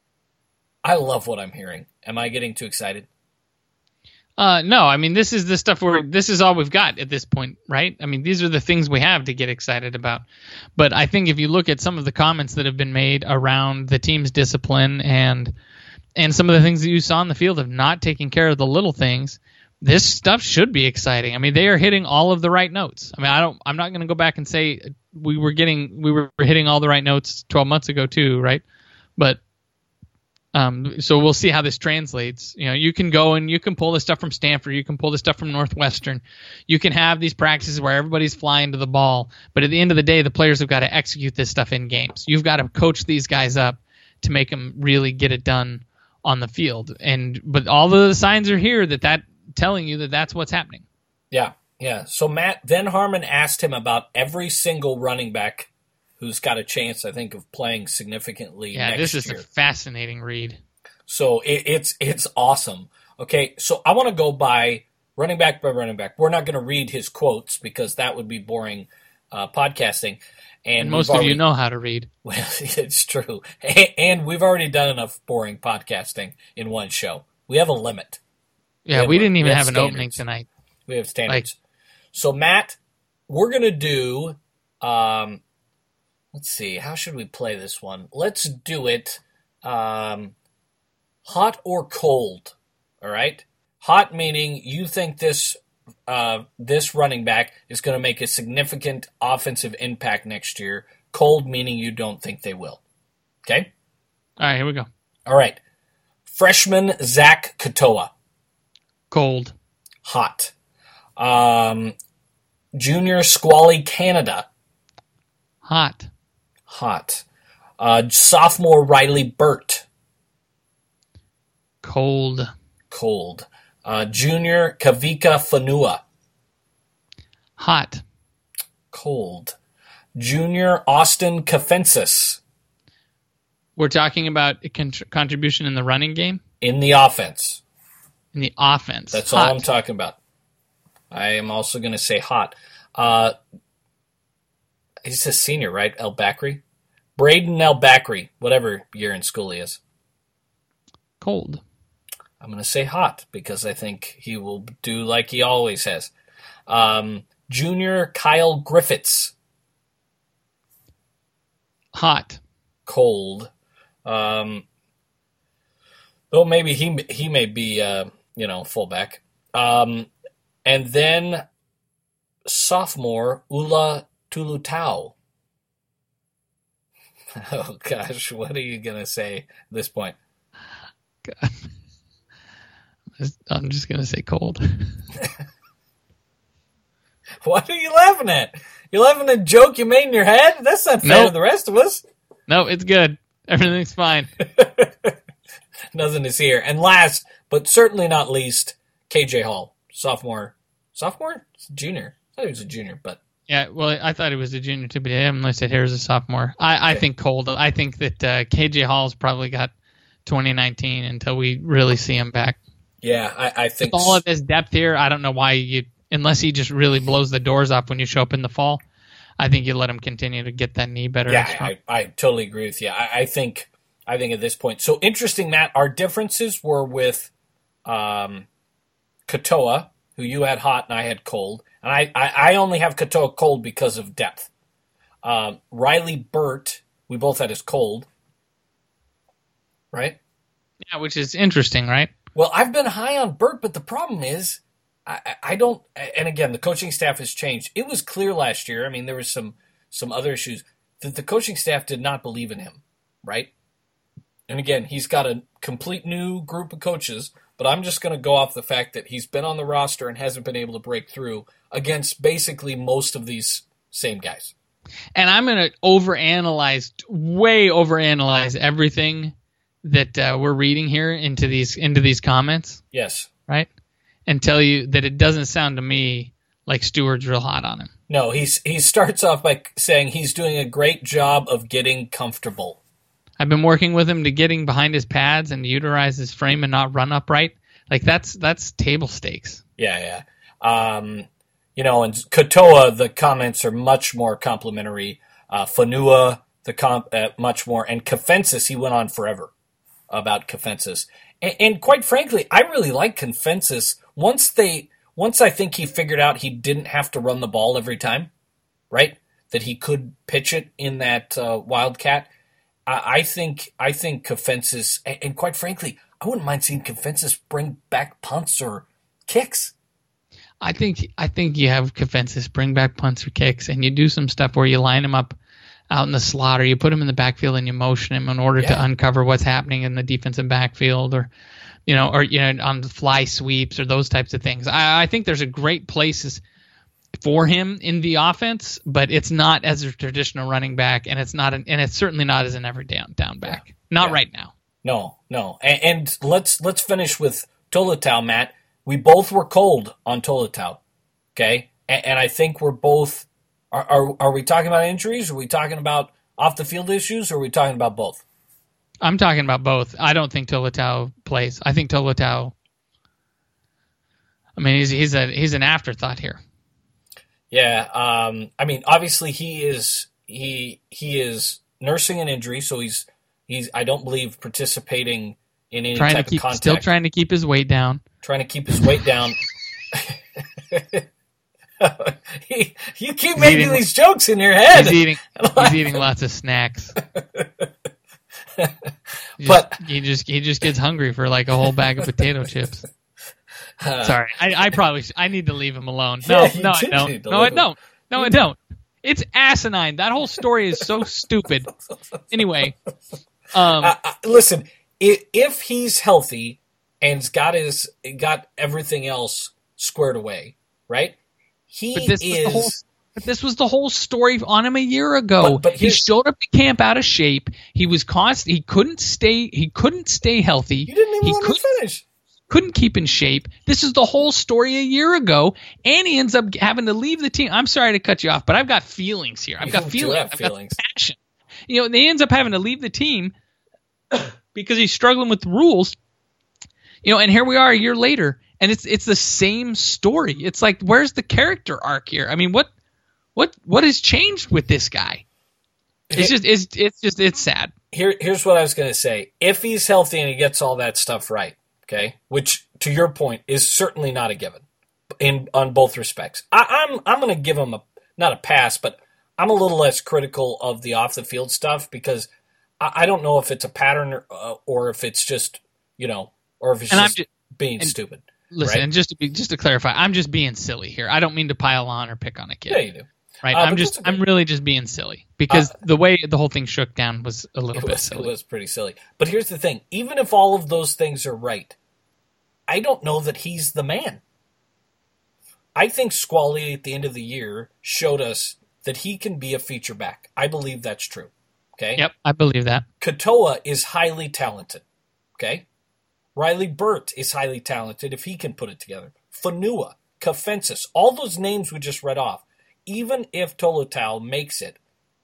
I love what I'm hearing. Am I getting too excited? Uh, no, I mean, this is the stuff where this is all we've got at this point, right? I mean, these are the things we have to get excited about. But I think if you look at some of the comments that have been made around the team's discipline and and some of the things that you saw on the field of not taking care of the little things, this stuff should be exciting. I mean, they are hitting all of the right notes. I mean, I don't, I'm not going to go back and say we were getting, we were hitting all the right notes twelve months ago too, right? But Um, so we'll see how this translates. You know, you can go and you can pull the stuff from Stanford. You can pull the stuff from Northwestern. You can have these practices where everybody's flying to the ball. But at the end of the day, the players have got to execute this stuff in games. You've got to coach these guys up to make them really get it done on the field. And but all the signs are here that that telling you that that's what's happening. Yeah, yeah. So Matt, then Harmon asked him about every single running back who's got a chance, I think, of playing significantly yeah, next this is year. a fascinating read. So it, it's it's awesome. Okay, so I want to go by running back by running back. We're not going to read his quotes because that would be boring uh, podcasting. And, And most already, of you know how to read. Well, it's true. And, and we've already done enough boring podcasting in one show. We have a limit. Yeah, we, we have, didn't even we have, have an standards. opening tonight. We have standards. Like, so, Matt, we're going to do, um, let's see, how should we play this one? Let's do it um, hot or cold, all right? Hot meaning you think this uh, this running back is going to make a significant offensive impact next year. Cold meaning you don't think they will. Okay? All right, here we go. All right. Freshman Zach Katoa. Cold. Hot. Um, junior Squally Canada. Hot. Hot. Uh, sophomore Riley Burt. Cold. Cold. Uh, junior Kavika Fanua. Hot. Cold. Junior Austin Kafensis. We're talking about a con- contribution in the running game? In the offense. In the offense. That's hot. all I'm talking about. I am also going to say hot. Uh, he's a senior, right? El Bakri? Braden El Bakri, whatever year in school he is. Cold. I'm going to say hot because I think he will do like he always has. Um, junior Kyle Griffiths. Hot. Cold. Um, though maybe he he may be, uh, you know, fullback. Um, and then sophomore Ula Tulutau. Oh, gosh, what are you going to say at this point? God. I'm just going to say cold. What are you laughing at? You're laughing at a joke you made in your head? That's not fair Nope. to the rest of us. No, it's good. Everything's fine. Nothing is here. And last, but certainly not least, K J Hall, sophomore. Sophomore? Junior. I thought he was a junior, but. Yeah, well, I thought he was a junior too, but I haven't listed here as a sophomore. I, okay. I think cold. I think that uh, K J Hall's probably got twenty nineteen until we really see him back. Yeah, I, I think. With all of this depth here, I don't know why you, unless he just really blows the doors off when you show up in the fall, I think you let him continue to get that knee better. Yeah, I, I totally agree with you. I, I think, I think at this point, so interesting, Matt. Our differences were with um, Katoa, who you had hot and I had cold. And I, I, I only have Katoa cold because of depth. Um, Riley Burt, we both had as cold. Right? Yeah, which is interesting, right? Well, I've been high on Burt, but the problem is, I, I don't, and again, the coaching staff has changed. It was clear last year, I mean, there was some, some other issues, that the coaching staff did not believe in him, right? And again, he's got a complete new group of coaches, but I'm just going to go off the fact that he's been on the roster and hasn't been able to break through against basically most of these same guys. And I'm going to overanalyze, way overanalyze everything that uh, we're reading here into these into these comments. Yes. Right? And tell you that it doesn't sound to me like Stewart's real hot on him. No, he's he starts off by saying he's doing a great job of getting comfortable. I've been working with him to getting behind his pads and to utilize his frame and not run upright. Like that's that's table stakes. Yeah, yeah. Um, you know, and Katoa, the comments are much more complimentary. Uh, Fanua, the comp, uh, much more, and Kafensis, he went on forever about Kafensis. And, and quite frankly, I really like Kafensis. Once they, once I think he figured out he didn't have to run the ball every time, right? That he could pitch it in that uh, Wildcat. I, I think, I think Kafensis, and, and quite frankly, I wouldn't mind seeing Kafensis bring back punts or kicks. I think, I think you have Kafensis bring back punts or kicks, and you do some stuff where you line him up out in the slot, or you put him in the backfield and you motion him in order yeah. to uncover what's happening in the defensive backfield, or you know, or you know, on the fly sweeps or those types of things. I, I think there's a great places for him in the offense, but it's not as a traditional running back, and it's not, an, and it's certainly not as an every down down back. Yeah. Not yeah. right now. No, no. And, and let's let's finish with Tulutau, Matt. We both were cold on Tulutau, okay, and, and I think we're both. Are, are are we talking about injuries? Are we talking about off the field issues? Or are we talking about both? I'm talking about both. I don't think Tulutau plays. I think Tulutau. I mean, he's he's a he's an afterthought here. Yeah, um, I mean, obviously he is he he is nursing an injury, so he's he's I don't believe participating in any trying type to keep, of contact. Still trying to keep his weight down. Trying to keep his weight down. he, you keep he's making eating, these jokes in your head. He's eating. He's eating lots of snacks. He but just, he just he just gets hungry for like a whole bag of potato chips. Uh, Sorry, I, I probably I need to leave him alone. No, yeah, no, I don't. No, I don't. No, I don't. It's asinine. That whole story is so stupid. Anyway, um, uh, uh, listen. If, if he's healthy and's got his got everything else squared away, right? He but this is. Was the whole, but this was the whole story on him a year ago. But, but he showed up to camp out of shape. He was constant. He couldn't stay. He couldn't stay healthy. You didn't even he let could, me finish. couldn't keep in shape. This is the whole story a year ago, and he ends up having to leave the team. I'm sorry to cut you off, but I've got feelings here. I've got You do feelings. have I've got feelings. passion. You know, and he ends up having to leave the team because he's struggling with the rules. You know, and here we are a year later, and it's it's the same story. It's like, where's the character arc here? I mean, what what what has changed with this guy? It's just it's it's just it's sad. Here, here's what I was going to say. If he's healthy and he gets all that stuff right, okay, which to your point is certainly not a given in on both respects. I, I'm I'm going to give him a not a pass, but I'm a little less critical of the off the field stuff because I, I don't know if it's a pattern or, uh, or if it's just you know or if it's And I'm just ju- being and stupid. Listen, right? and just to be just to clarify, I'm just being silly here. I don't mean to pile on or pick on a kid. Yeah, you do. Right? Uh, I'm but just that's okay. I'm really just being silly because Uh, the way the whole thing shook down was a little It bit was, silly. it was pretty silly. But here's the thing. Even if all of those things are right, I don't know that he's the man. I think Squally at the end of the year showed us that he can be a feature back. I believe that's true. Okay? Yep, I believe that. Katoa is highly talented. Okay? Riley Burt is highly talented if he can put it together. Fanua, Kafensis, all those names we just read off. Even if Tolotau makes it,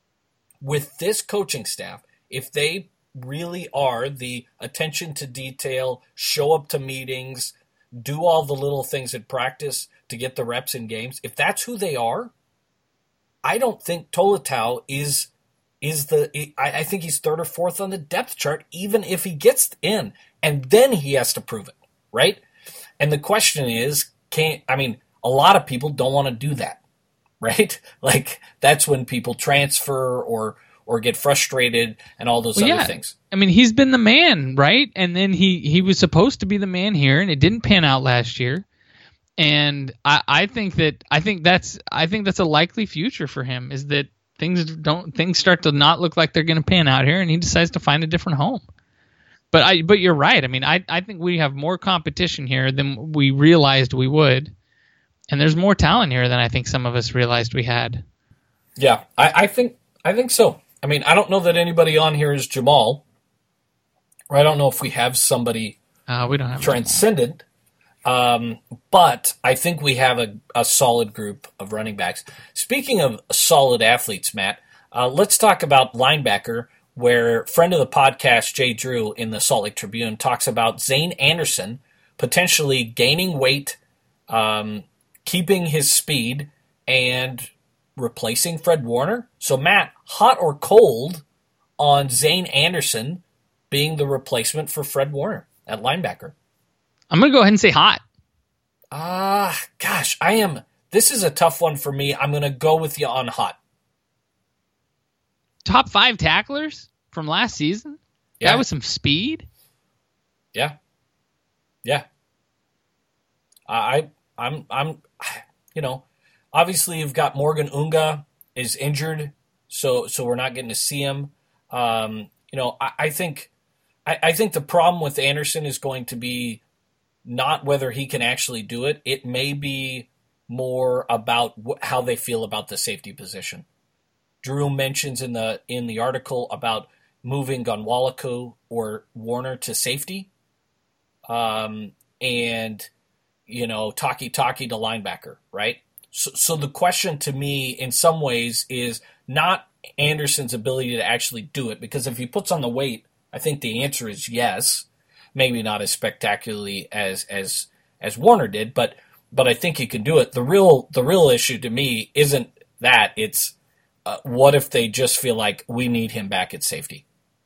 with this coaching staff, if they really are the attention to detail, show up to meetings, do all the little things in practice to get the reps in games, if that's who they are, I don't think Tolotau is is the I, I think he's third or fourth on the depth chart, even if he gets in. And then he has to prove it, right? And the question is, can I mean, a lot of people don't want to do that. Right? Like, that's when people transfer or or get frustrated and all those Well, other yeah. things. I mean, he's been the man, right? And then he, he was supposed to be the man here, and it didn't pan out last year. And I, I think that I think that's I think that's a likely future for him is that things don't things start to not look like they're going to pan out here, and he decides to find a different home. But I but you're right. I mean, I I think we have more competition here than we realized we would. And there's more talent here than I think some of us realized we had. Yeah, I, I think I think so. I mean, I don't know that anybody on here is Jamal. Or I don't know if we have somebody Uh, we don't have transcendent. Um, but I think we have a, a solid group of running backs. Speaking of solid athletes, Matt, uh, let's talk about linebacker, where friend of the podcast, Jay Drew, in the Salt Lake Tribune, talks about Zane Anderson potentially gaining weight, um, keeping his speed, and replacing Fred Warner. So, Matt, hot or cold on Zane Anderson being the replacement for Fred Warner at linebacker? I'm going to go ahead and say hot. Ah, uh, gosh, I am. This is a tough one for me. I'm going to go with you on hot. Top five tacklers from last season? Yeah. Guy with some speed? Yeah. Yeah. I, I'm, I'm, you know, obviously you've got Morgan Unga is injured, so so we're not getting to see him. Um, you know, I, I think, I, I think the problem with Anderson is going to be not whether he can actually do it. It may be more about wh- how they feel about the safety position. Drew mentions in the in the article about moving Gonwalaku or Warner to safety, um, and you know Taki Taki to linebacker, right? So, so the question to me, in some ways, is not Anderson's ability to actually do it, because if he puts on the weight, I think the answer is yes. Maybe not as spectacularly as as as Warner did, but but I think he can do it. The real the real issue to me isn't that. It's uh, what if they just feel like we need him back at safety?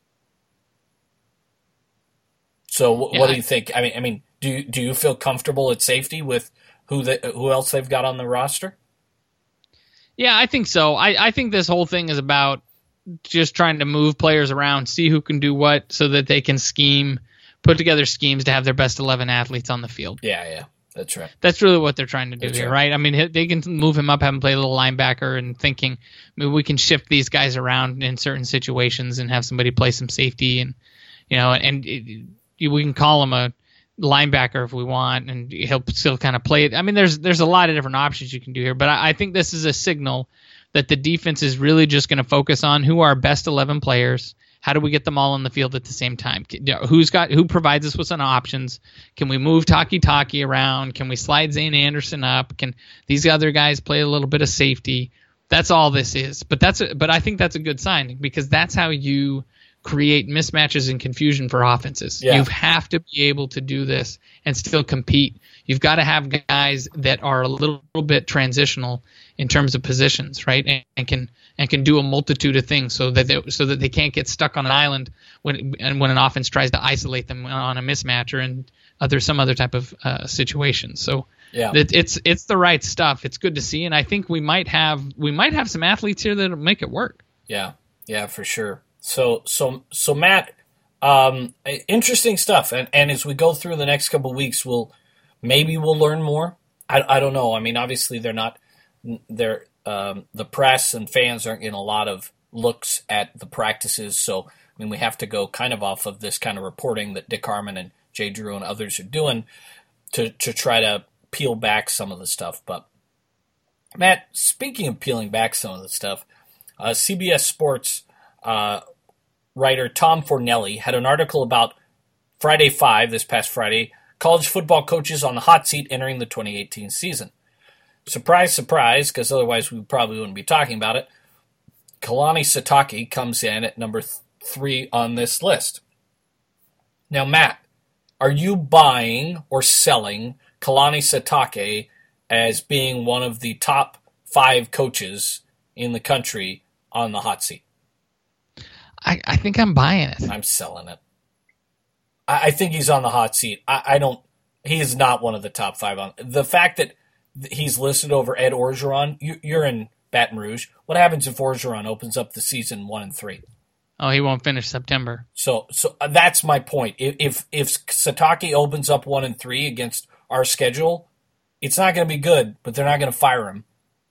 So w- Yeah, what do I- you think? I mean, I mean, do you, do you feel comfortable at safety with who the, who else they've got on the roster? Yeah, I think so. I, I think this whole thing is about just trying to move players around, see who can do what, so that they can scheme, put together schemes to have their best eleven athletes on the field. Yeah, yeah, that's right. That's really what they're trying to do That's here, right. right? I mean, they can move him up, have him play a little linebacker, and thinking maybe we can shift these guys around in certain situations and have somebody play some safety, and you know, and it, we can call him a linebacker if we want, and he'll still kind of play it. I mean, there's there's a lot of different options you can do here, but I, I think this is a signal that the defense is really just going to focus on who are our best eleven players, How do we get them all on the field at the same time? Who's got who provides us with some options? Can we move Taki Taki around? Can we slide Zane Anderson up? Can these other guys play a little bit of safety? That's all this is. But that's a, but I think that's a good sign because that's how you create mismatches and confusion for offenses. Yeah. You have to be able to do this and still compete. You've got to have guys that are a little, little bit transitional in terms of positions, right? And, and can and can do a multitude of things so that they, so that they can't get stuck on an island when and when an offense tries to isolate them on a mismatch or in other some other type of uh, situation. So yeah, it, it's it's the right stuff. It's good to see, and I think we might have we might have some athletes here that'll make it work. Yeah, yeah, for sure. So so so Matt, um, interesting stuff, and and as we go through the next couple of weeks, we'll maybe we'll learn more. I I don't know. I mean, obviously they're not they're um, the press and fans aren't getting a lot of looks at the practices, so I mean we have to go kind of off of this kind of reporting that Dick Harmon and Jay Drew and others are doing to to try to peel back some of the stuff. But Matt, speaking of peeling back some of the stuff, uh, C B S Sports uh, writer Tom Fornelli had an article about Friday Five this past Friday, college football coaches on the hot seat entering the twenty eighteen season. Surprise, surprise, because otherwise we probably wouldn't be talking about it. Kalani Sitake comes in at number th- three on this list. Now, Matt, are you buying or selling Kalani Sitake as being one of the top five coaches in the country on the hot seat? I, I think I'm buying it. I'm selling it. I, I think he's on the hot seat. I, I don't. He is not one of the top five on the fact that he's listed over Ed Orgeron. You, you're in Baton Rouge. What happens if Orgeron opens up the season one and three? Oh, he won't finish September. So, so that's my point. If if, if Sitake opens up one and three against our schedule, it's not going to be good. But they're not going to fire him.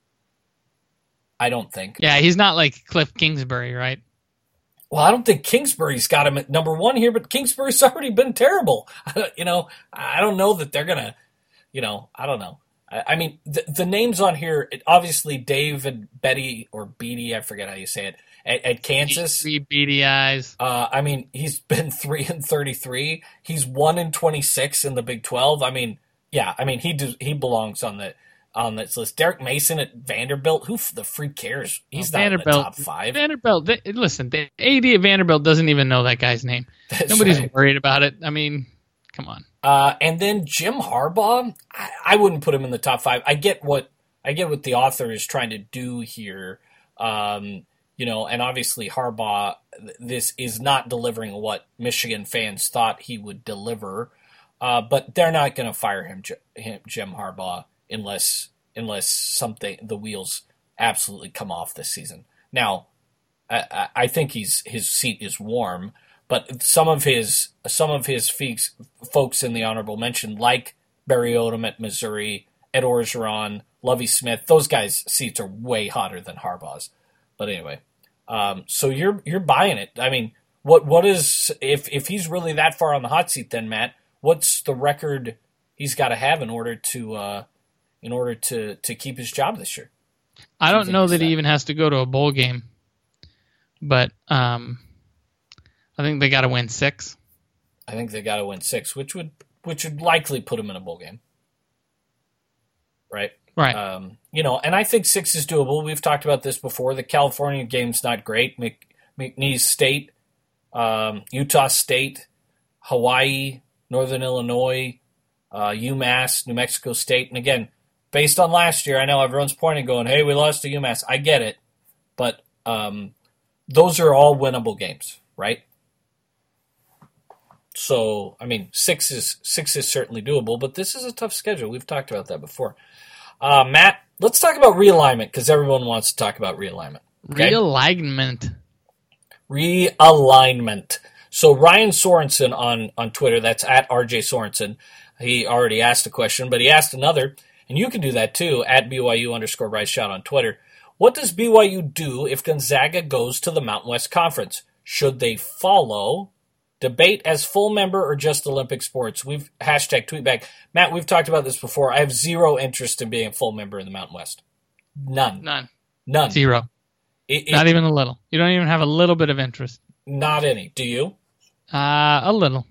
I don't think. Yeah, he's not like Cliff Kingsbury, right? Well, I don't think Kingsbury's got him at number one here, but Kingsbury's already been terrible. you know, I don't know that they're gonna. You know, I don't know. I mean, the, the names on here, obviously David Betty or Beatty, I forget how you say it, at, at Kansas. Three beady eyes. Uh, I mean, he's been three and thirty-three. He's one and twenty-six in the Big twelve. I mean, yeah, I mean he do, he belongs on the on this list. Derek Mason at Vanderbilt. Who the freak cares? He's well, not Vanderbilt, in the top five. Vanderbilt. They, listen, the A D at Vanderbilt doesn't even know that guy's name. That's Nobody's right. worried about it. I mean, come on. Uh, and then Jim Harbaugh, I, I wouldn't put him in the top five. I get what I get what the author is trying to do here, um, you know. And obviously Harbaugh, this is not delivering what Michigan fans thought he would deliver. Uh, but they're not going to fire him, him, Jim Harbaugh, unless unless something the wheels absolutely come off this season. Now, I, I think he's his seat is warm. But some of his some of his feeks, folks in the honorable mention, like Barry Odom at Missouri, Ed Orgeron, Lovie Smith, those guys' seats are way hotter than Harbaugh's. But anyway, um, so you're you're buying it. I mean, what what is if if he's really that far on the hot seat? Then Matt, what's the record he's got to have in order to uh, in order to, to keep his job this year? I don't know that he even has to go to a bowl game, but. Um... I think they got to win six. I think they got to win six, which would which would likely put them in a bowl game, right? Right. Um, you know, and I think six is doable. We've talked about this before. The California game's not great. Mc, McNeese State, um, Utah State, Hawaii, Northern Illinois, uh, UMass, New Mexico State, and again, based on last year, I know everyone's pointing, going, "Hey, we lost to UMass." I get it, but um, those are all winnable games, right? So, I mean, six is six is certainly doable, but this is a tough schedule. We've talked about that before. Uh, Matt, let's talk about realignment because everyone wants to talk about realignment. Okay? Realignment. Realignment. So Ryan Sorensen on, on Twitter, that's at R J Sorensen. He already asked a question, but he asked another, and you can do that too, at B Y U underscore Bryce Shout on Twitter. What does B Y U do if Gonzaga goes to the Mountain West Conference? Should they follow, debate as full member, or just Olympic sports? We've hashtag tweetback. Matt, we've talked about this before. I have zero interest in being a full member in the Mountain West. None. None. None. Zero. It, it, Not even a little. You don't even have a little bit of interest. Not any. Do you? Uh, a little.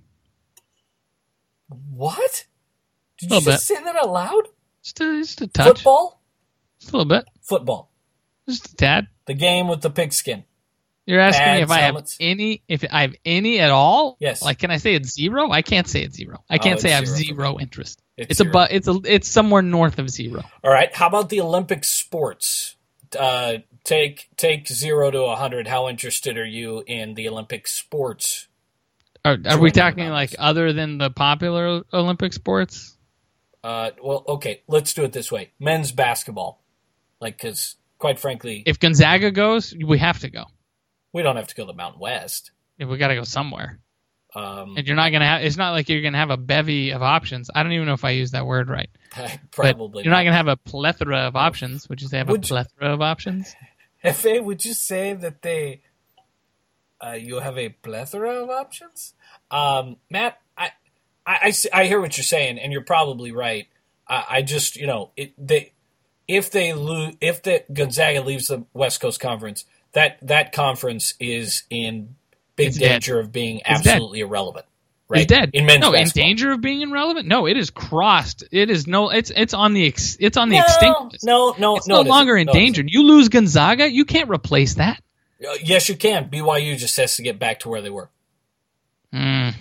What? Did A you little just say that out loud? Just a, just a touch. Football? Just a little bit. Football. Just a tad. The game with the pigskin. You're asking Pads, me if I helmets. have any, if I have any at all? Yes. Like, can I say it's zero? I can't say it's zero. I can't Oh, say I have it's zero. zero interest. It's It's zero. about it's a it's somewhere north of zero. All right. How about the Olympic sports? Uh, take take zero to a hundred. How interested are you in the Olympic sports? Are, are we Joining talking the like mountains. other than the popular Olympic sports? Uh, well, okay. Let's do it this way: men's basketball. Like, because quite frankly, If Gonzaga goes, we have to go. we don't have to go to the Mountain West. If we got to go somewhere, Um, and you're not gonna have. It's not like you're gonna have a bevy of options. I don't even know if I used that word right. But probably you're not gonna have a plethora of options. Would you say have Would a you- plethora of options? F A, would you say that they uh, you have a plethora of options? Um, Matt, I, I, I s- I hear what you're saying, and you're probably right. I, I just, you know, it, they if they lose, if the Gonzaga leaves the West Coast Conference, that that conference is in big It's dead. danger of being dead. absolutely irrelevant. Right? It's dead. In men's no, in basketball. danger of being irrelevant. No, it is crossed. It is no. It's it's on the ex, it's on the No, extinct list. no, no, It's no, no it isn't. longer No, it endangered. You lose Gonzaga, you can't replace that. isn't. Uh, Yes, you can. B Y U just has to get back to where they were. Mm.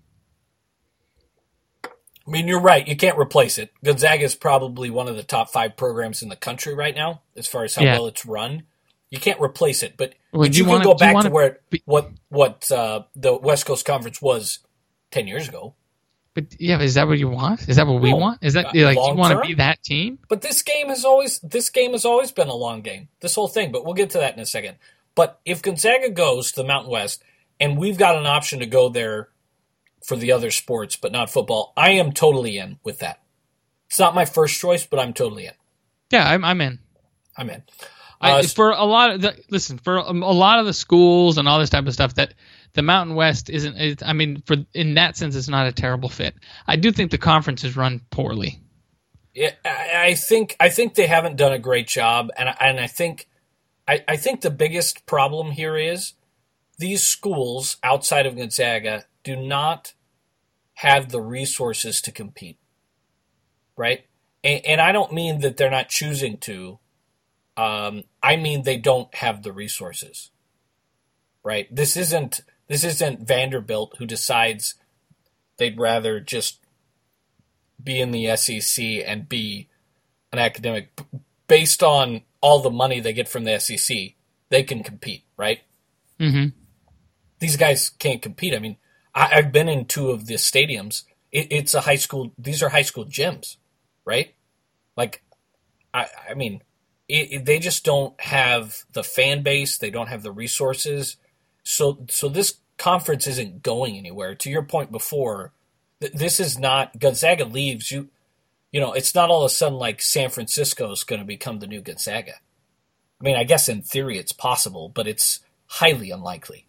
I mean, you're right. You can't replace it. Gonzaga is probably one of the top five programs in the country right now, as far as how Yeah. well it's run. You can't replace it, but, Well, but do you, you can wanna- go do you back to wanna where be- what what uh, the West Coast Conference was ten years ago. But yeah, is that what you want? Is that what we No. want? Is that Uh, like you long want to term? be that team? But this game has always this game has always been a long game. This whole thing, but we'll get to that in a second. But if Gonzaga goes to the Mountain West, and we've got an option to go there for the other sports, but not football, I am totally in with that. It's not my first choice, but I'm totally in. Yeah, I'm, I'm in. I'm in. I, Uh, for a lot of the listen for a, a lot of the schools and all this type of stuff that the Mountain West isn't. It, I mean, for in that sense, it's not a terrible fit. I do think the conference is run poorly. Yeah, I I think I think they haven't done a great job, and I- and I think I, I think the biggest problem here is these schools outside of Gonzaga do not have the resources to compete, right? And, and I don't mean that they're not choosing to. Um, I mean they don't have the resources, right? This isn't this isn't Vanderbilt who decides they'd rather just be in the S E C and be an academic. Based on all the money they get from the S E C, they can compete, right? Mm-hmm. These guys can't compete. I mean, I, I've been in two of the stadiums. It, it's a high school. These are high school gyms, right? Like, I, I mean, it, it, they just don't have the fan base. They don't have the resources. So, so this conference isn't going anywhere. To your point before, th- this is not Gonzaga leaves you. You know, it's not all of a sudden like San Francisco is going to become the new Gonzaga. I mean, I guess in theory it's possible, but it's highly unlikely.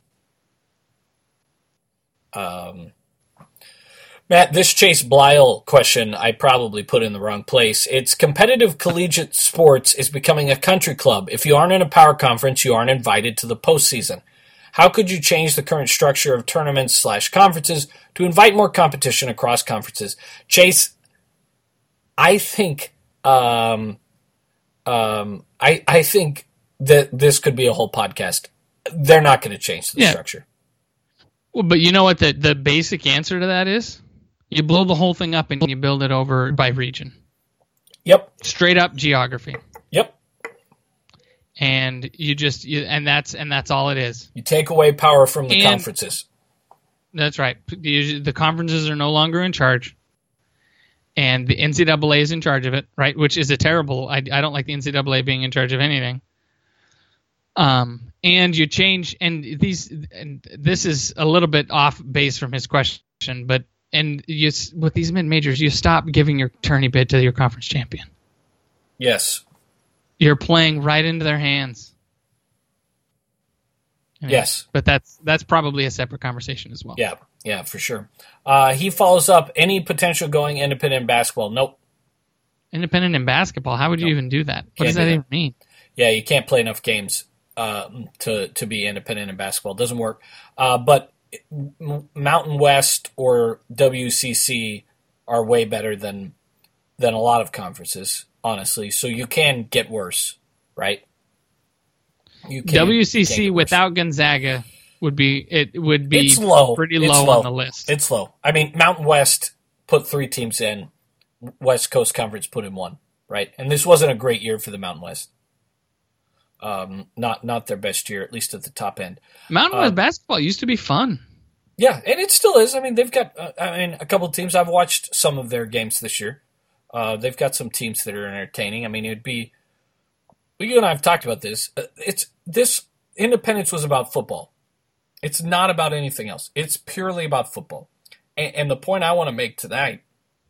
Um, Matt, this Chase Blyle question I probably put in the wrong place. It's competitive collegiate sports is becoming a country club. If you aren't in a power conference, you aren't invited to the postseason. How could you change the current structure of tournaments slash conferences to invite more competition across conferences? Chase, I think um, um, I I think that this could be a whole podcast. They're not going to change the Yeah. structure. Well, but you know what the the basic answer to that is? You blow the whole thing up and you build it over by region. Yep. Straight up geography. Yep. And you just you, and that's and that's all it is. You take away power from the And- conferences. That's right. The, the conferences are no longer in charge, and the N C double A is in charge of it, right? Which is a terrible. I, I don't like the N C double A being in charge of anything. Um, and you change, and these, and this is a little bit off base from his question, but and you s- with these mid majors, you stop giving your tourney bid to your conference champion. Yes. You're playing right into their hands. Anyway, Yes. but that's that's probably a separate conversation as well. Yeah. Yeah, for sure. Uh, he follows up, any potential going independent in basketball? Nope. Independent in basketball, how would you even do that? What Can't does do that that. even mean? Yeah, you can't play enough games. um, to to be independent in basketball. It doesn't work. Uh, but Mountain West or W C C are way better than than a lot of conferences, honestly. So you can get worse, right? You can, W C C you can without Gonzaga would be it would be it's low. pretty it's low, low on the list. It's low. I mean, Mountain West put three teams in. West Coast Conference put in one, right? And this wasn't a great year for the Mountain West. Um, not not their best year, at least at the top end. Mountain West uh, basketball used to be fun. Yeah, and it still is. I mean, they've got. Uh, I mean, a couple of teams. I've watched some of their games this year. Uh, they've got some teams that are entertaining. I mean, it'd be. You and I have talked about this. Uh, it's this Independence was about football. It's not about anything else. It's purely about football. And, and the point I want to make tonight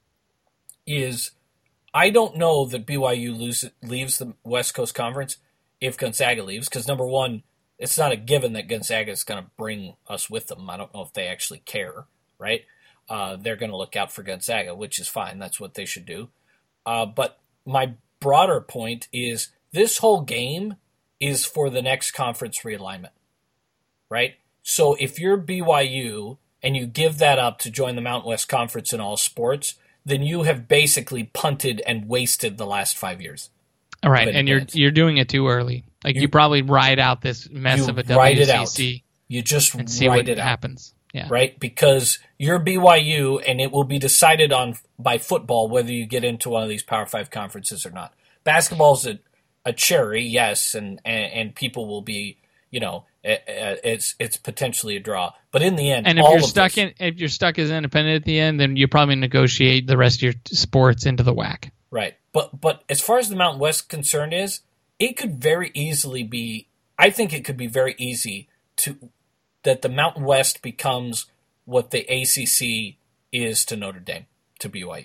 is, I don't know that B Y U lose, leaves the West Coast Conference if Gonzaga leaves, because number one, it's not a given that Gonzaga is going to bring us with them. I don't know if they actually care, right? Uh, they're going to look out for Gonzaga, which is fine. That's what they should do. Uh, but my broader point is this whole game is for the next conference realignment, right? So if you're B Y U and you give that up to join the Mountain West Conference in all sports, then you have basically punted and wasted the last five years. All right, and you're you're doing it too early. Like you, you probably ride out this mess of a W C C. You just and see write what it out. happens. Yeah. Right? Because you're B Y U, and it will be decided on by football whether you get into one of these Power Five conferences or not. Basketball's a, a cherry, yes, and, and and people will be, you know, it's it's potentially a draw. But in the end, and if all you're of stuck this, in if you're stuck as independent at the end, then you probably negotiate the rest of your sports into the W A C. Right. But but as far as the Mountain West concerned is, it could very easily be. I think it could be very easy to that the Mountain West becomes what the A C C is to Notre Dame, to B Y U.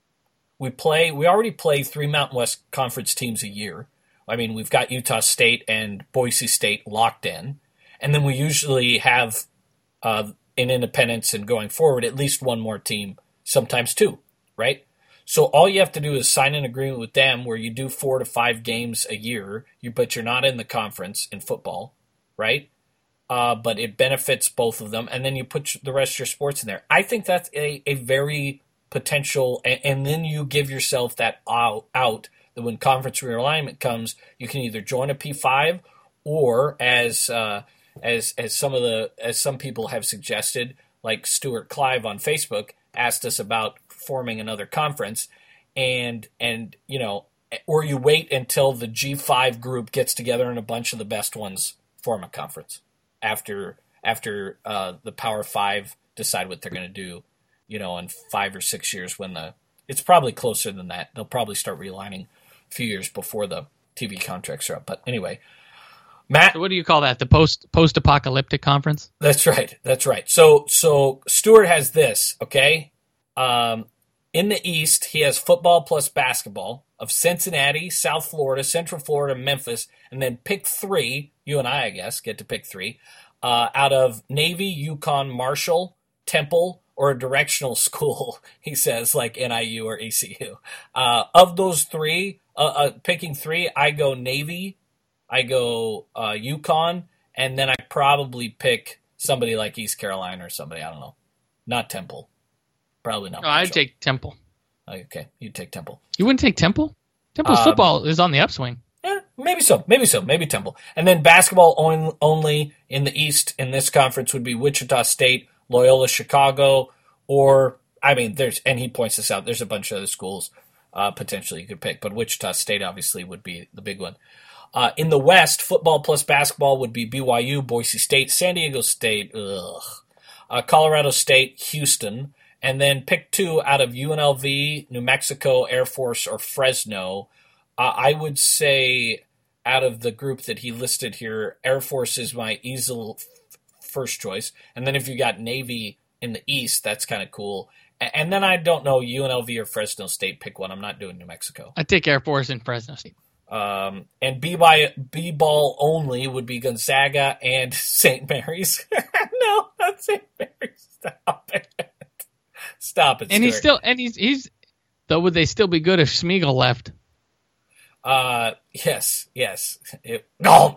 We play. We already play three Mountain West Conference teams a year. I mean, we've got Utah State and Boise State locked in, and then we usually have uh, in Independence and going forward at least one more team, sometimes two, right? So all you have to do is sign an agreement with them where you do four to five games a year, you but you're not in the conference in football, right? Uh, but it benefits both of them, and then you put the rest of your sports in there. I think that's a, a very potential, and, and then you give yourself that out, out that when conference realignment comes, you can either join a P five or, as uh, as as some of the as some people have suggested, like Stuart Clive on Facebook asked us about forming another conference, and and you know, or you wait until the G five group gets together and a bunch of the best ones form a conference after after uh, the Power Five decide what they're going to do, you know, in five or six years when the it's probably closer than that. They'll probably start realigning a few years before the T V contracts are up. But anyway, Matt, so what do you call that? The post post apocalyptic conference? That's right. That's right. So so Stuart has this. Okay. Um, in the East, he has football plus basketball of Cincinnati, South Florida, Central Florida, Memphis, and then pick three. You and I, I guess, get to pick three uh, out of Navy, UConn, Marshall, Temple, or a directional school. He says like N I U or E C U. Uh, of those three, uh, uh, picking three, I go Navy, I go uh, UConn, and then I probably pick somebody like East Carolina or somebody. I don't know, not Temple. Probably not. No, I'd take Temple. Okay, you'd take Temple. You wouldn't take Temple? Temple's um, football is on the upswing. Yeah, maybe so. Maybe so. Maybe Temple. And then basketball on, only in the East in this conference would be Wichita State, Loyola Chicago, or, I mean, there's, and he points this out, there's a bunch of other schools uh, potentially you could pick, but Wichita State obviously would be the big one. Uh, in the West, football plus basketball would be B Y U, Boise State, San Diego State, ugh, uh, Colorado State, Houston. And then pick two out of U N L V, New Mexico, Air Force, or Fresno. Uh, I would say out of the group that he listed here, Air Force is my easy first choice. And then if you got Navy in the East, that's kind of cool. And then I don't know, U N L V or Fresno State, pick one. I'm not doing New Mexico. I'd take Air Force and Fresno State. Um, and B-by, B-ball only would be Gonzaga and Saint Mary's. No, not Saint Mary's. Stop it. Stop it, and Stuart. he's still, and he's, he's, though, would they still be good if Smeagol left? Uh, yes, yes. It, no,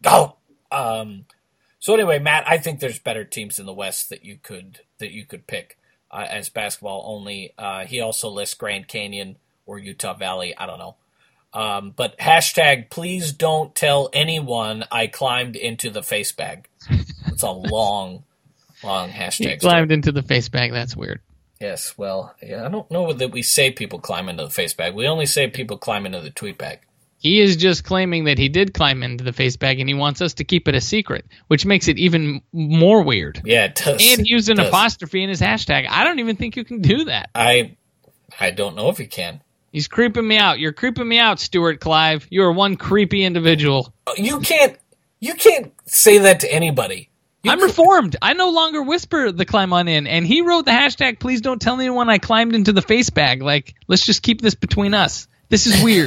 Go. Um, so anyway, Matt, I think there's better teams in the West that you could that you could pick uh, as basketball only. Uh, he also lists Grand Canyon or Utah Valley. I don't know. Um, but hashtag, please don't tell anyone I climbed into the face bag. It's a long, long hashtag. He climbed story. into the face bag. That's weird. Yes, well, yeah, I don't know that we say people climb into the face bag. We only say people climb into the tweet bag. He is just claiming that he did climb into the face bag, and he wants us to keep it a secret, which makes it even more weird. Yeah, it does. And he used an does. apostrophe in his hashtag. I don't even think you can do that. I, I don't know if you can. He's creeping me out. You're creeping me out, Stuart Clive. You are one creepy individual. You can't you can't say that to anybody. You I'm could... reformed. I no longer whisper the climb on in. And he wrote the hashtag, please don't tell anyone I climbed into the face bag. Like, let's just keep this between us. This is weird.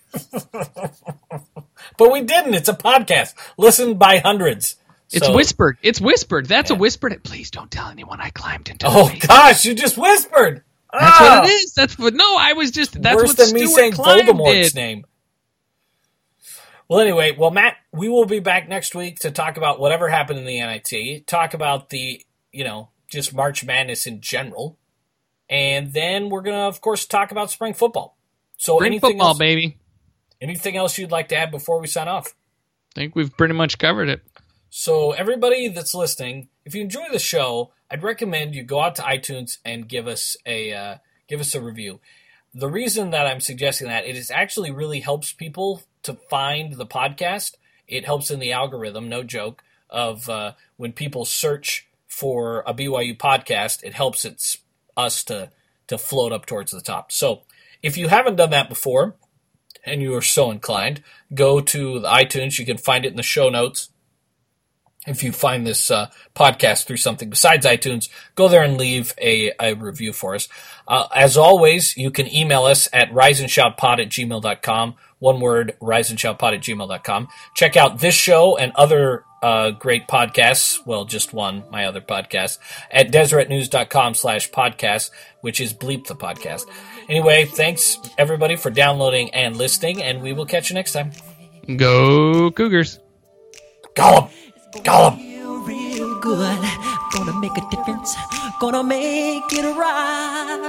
But we didn't. It's a podcast. Listened by hundreds. It's so... whispered. It's whispered. That's yeah. a whispered. Please don't tell anyone I climbed into oh, the face Oh, gosh. You just whispered. That's ah! what it is. That's what. No, I was just. That's Worse what than Stuart me saying Klein Voldemort's did. name. Well, anyway, well, Matt, we will be back next week to talk about whatever happened in the N I T, talk about the, you know, just March Madness in general, and then we're gonna, of course, talk about spring football. So, spring anything football, else, baby. Anything else you'd like to add before we sign off? I think we've pretty much covered it. So, everybody that's listening, if you enjoy the show, I'd recommend you go out to iTunes and give us a. Uh, Give us a review. The reason that I'm suggesting that, it is actually really helps people to find the podcast. It helps in the algorithm, no joke, of uh, when people search for a B Y U podcast, it helps it's us to, to float up towards the top. So if you haven't done that before, and you are so inclined, go to the iTunes. You can find it in the show notes. If you find this uh, podcast through something besides iTunes, go there and leave a, a review for us. Uh, as always, you can email us at riseandshoutpod at gmail dot com. One word, riseandshoutpod at gmail dot com. Check out this show and other uh, great podcasts. Well, just one, my other podcast, at deseretnews.com slash podcast, which is Bleep the Podcast. Anyway, thanks, everybody, for downloading and listening, and we will catch you next time. Go Cougars. Gollum! Gollum! Real, real good. Gonna make a difference. Gonna make it right.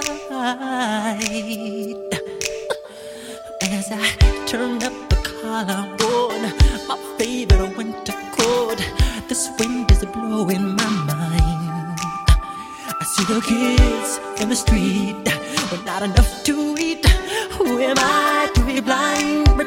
As I turn up the collar on my favorite winter coat, this wind is blowing my mind. I see the kids in the street with not enough to eat. Who am I to be blind?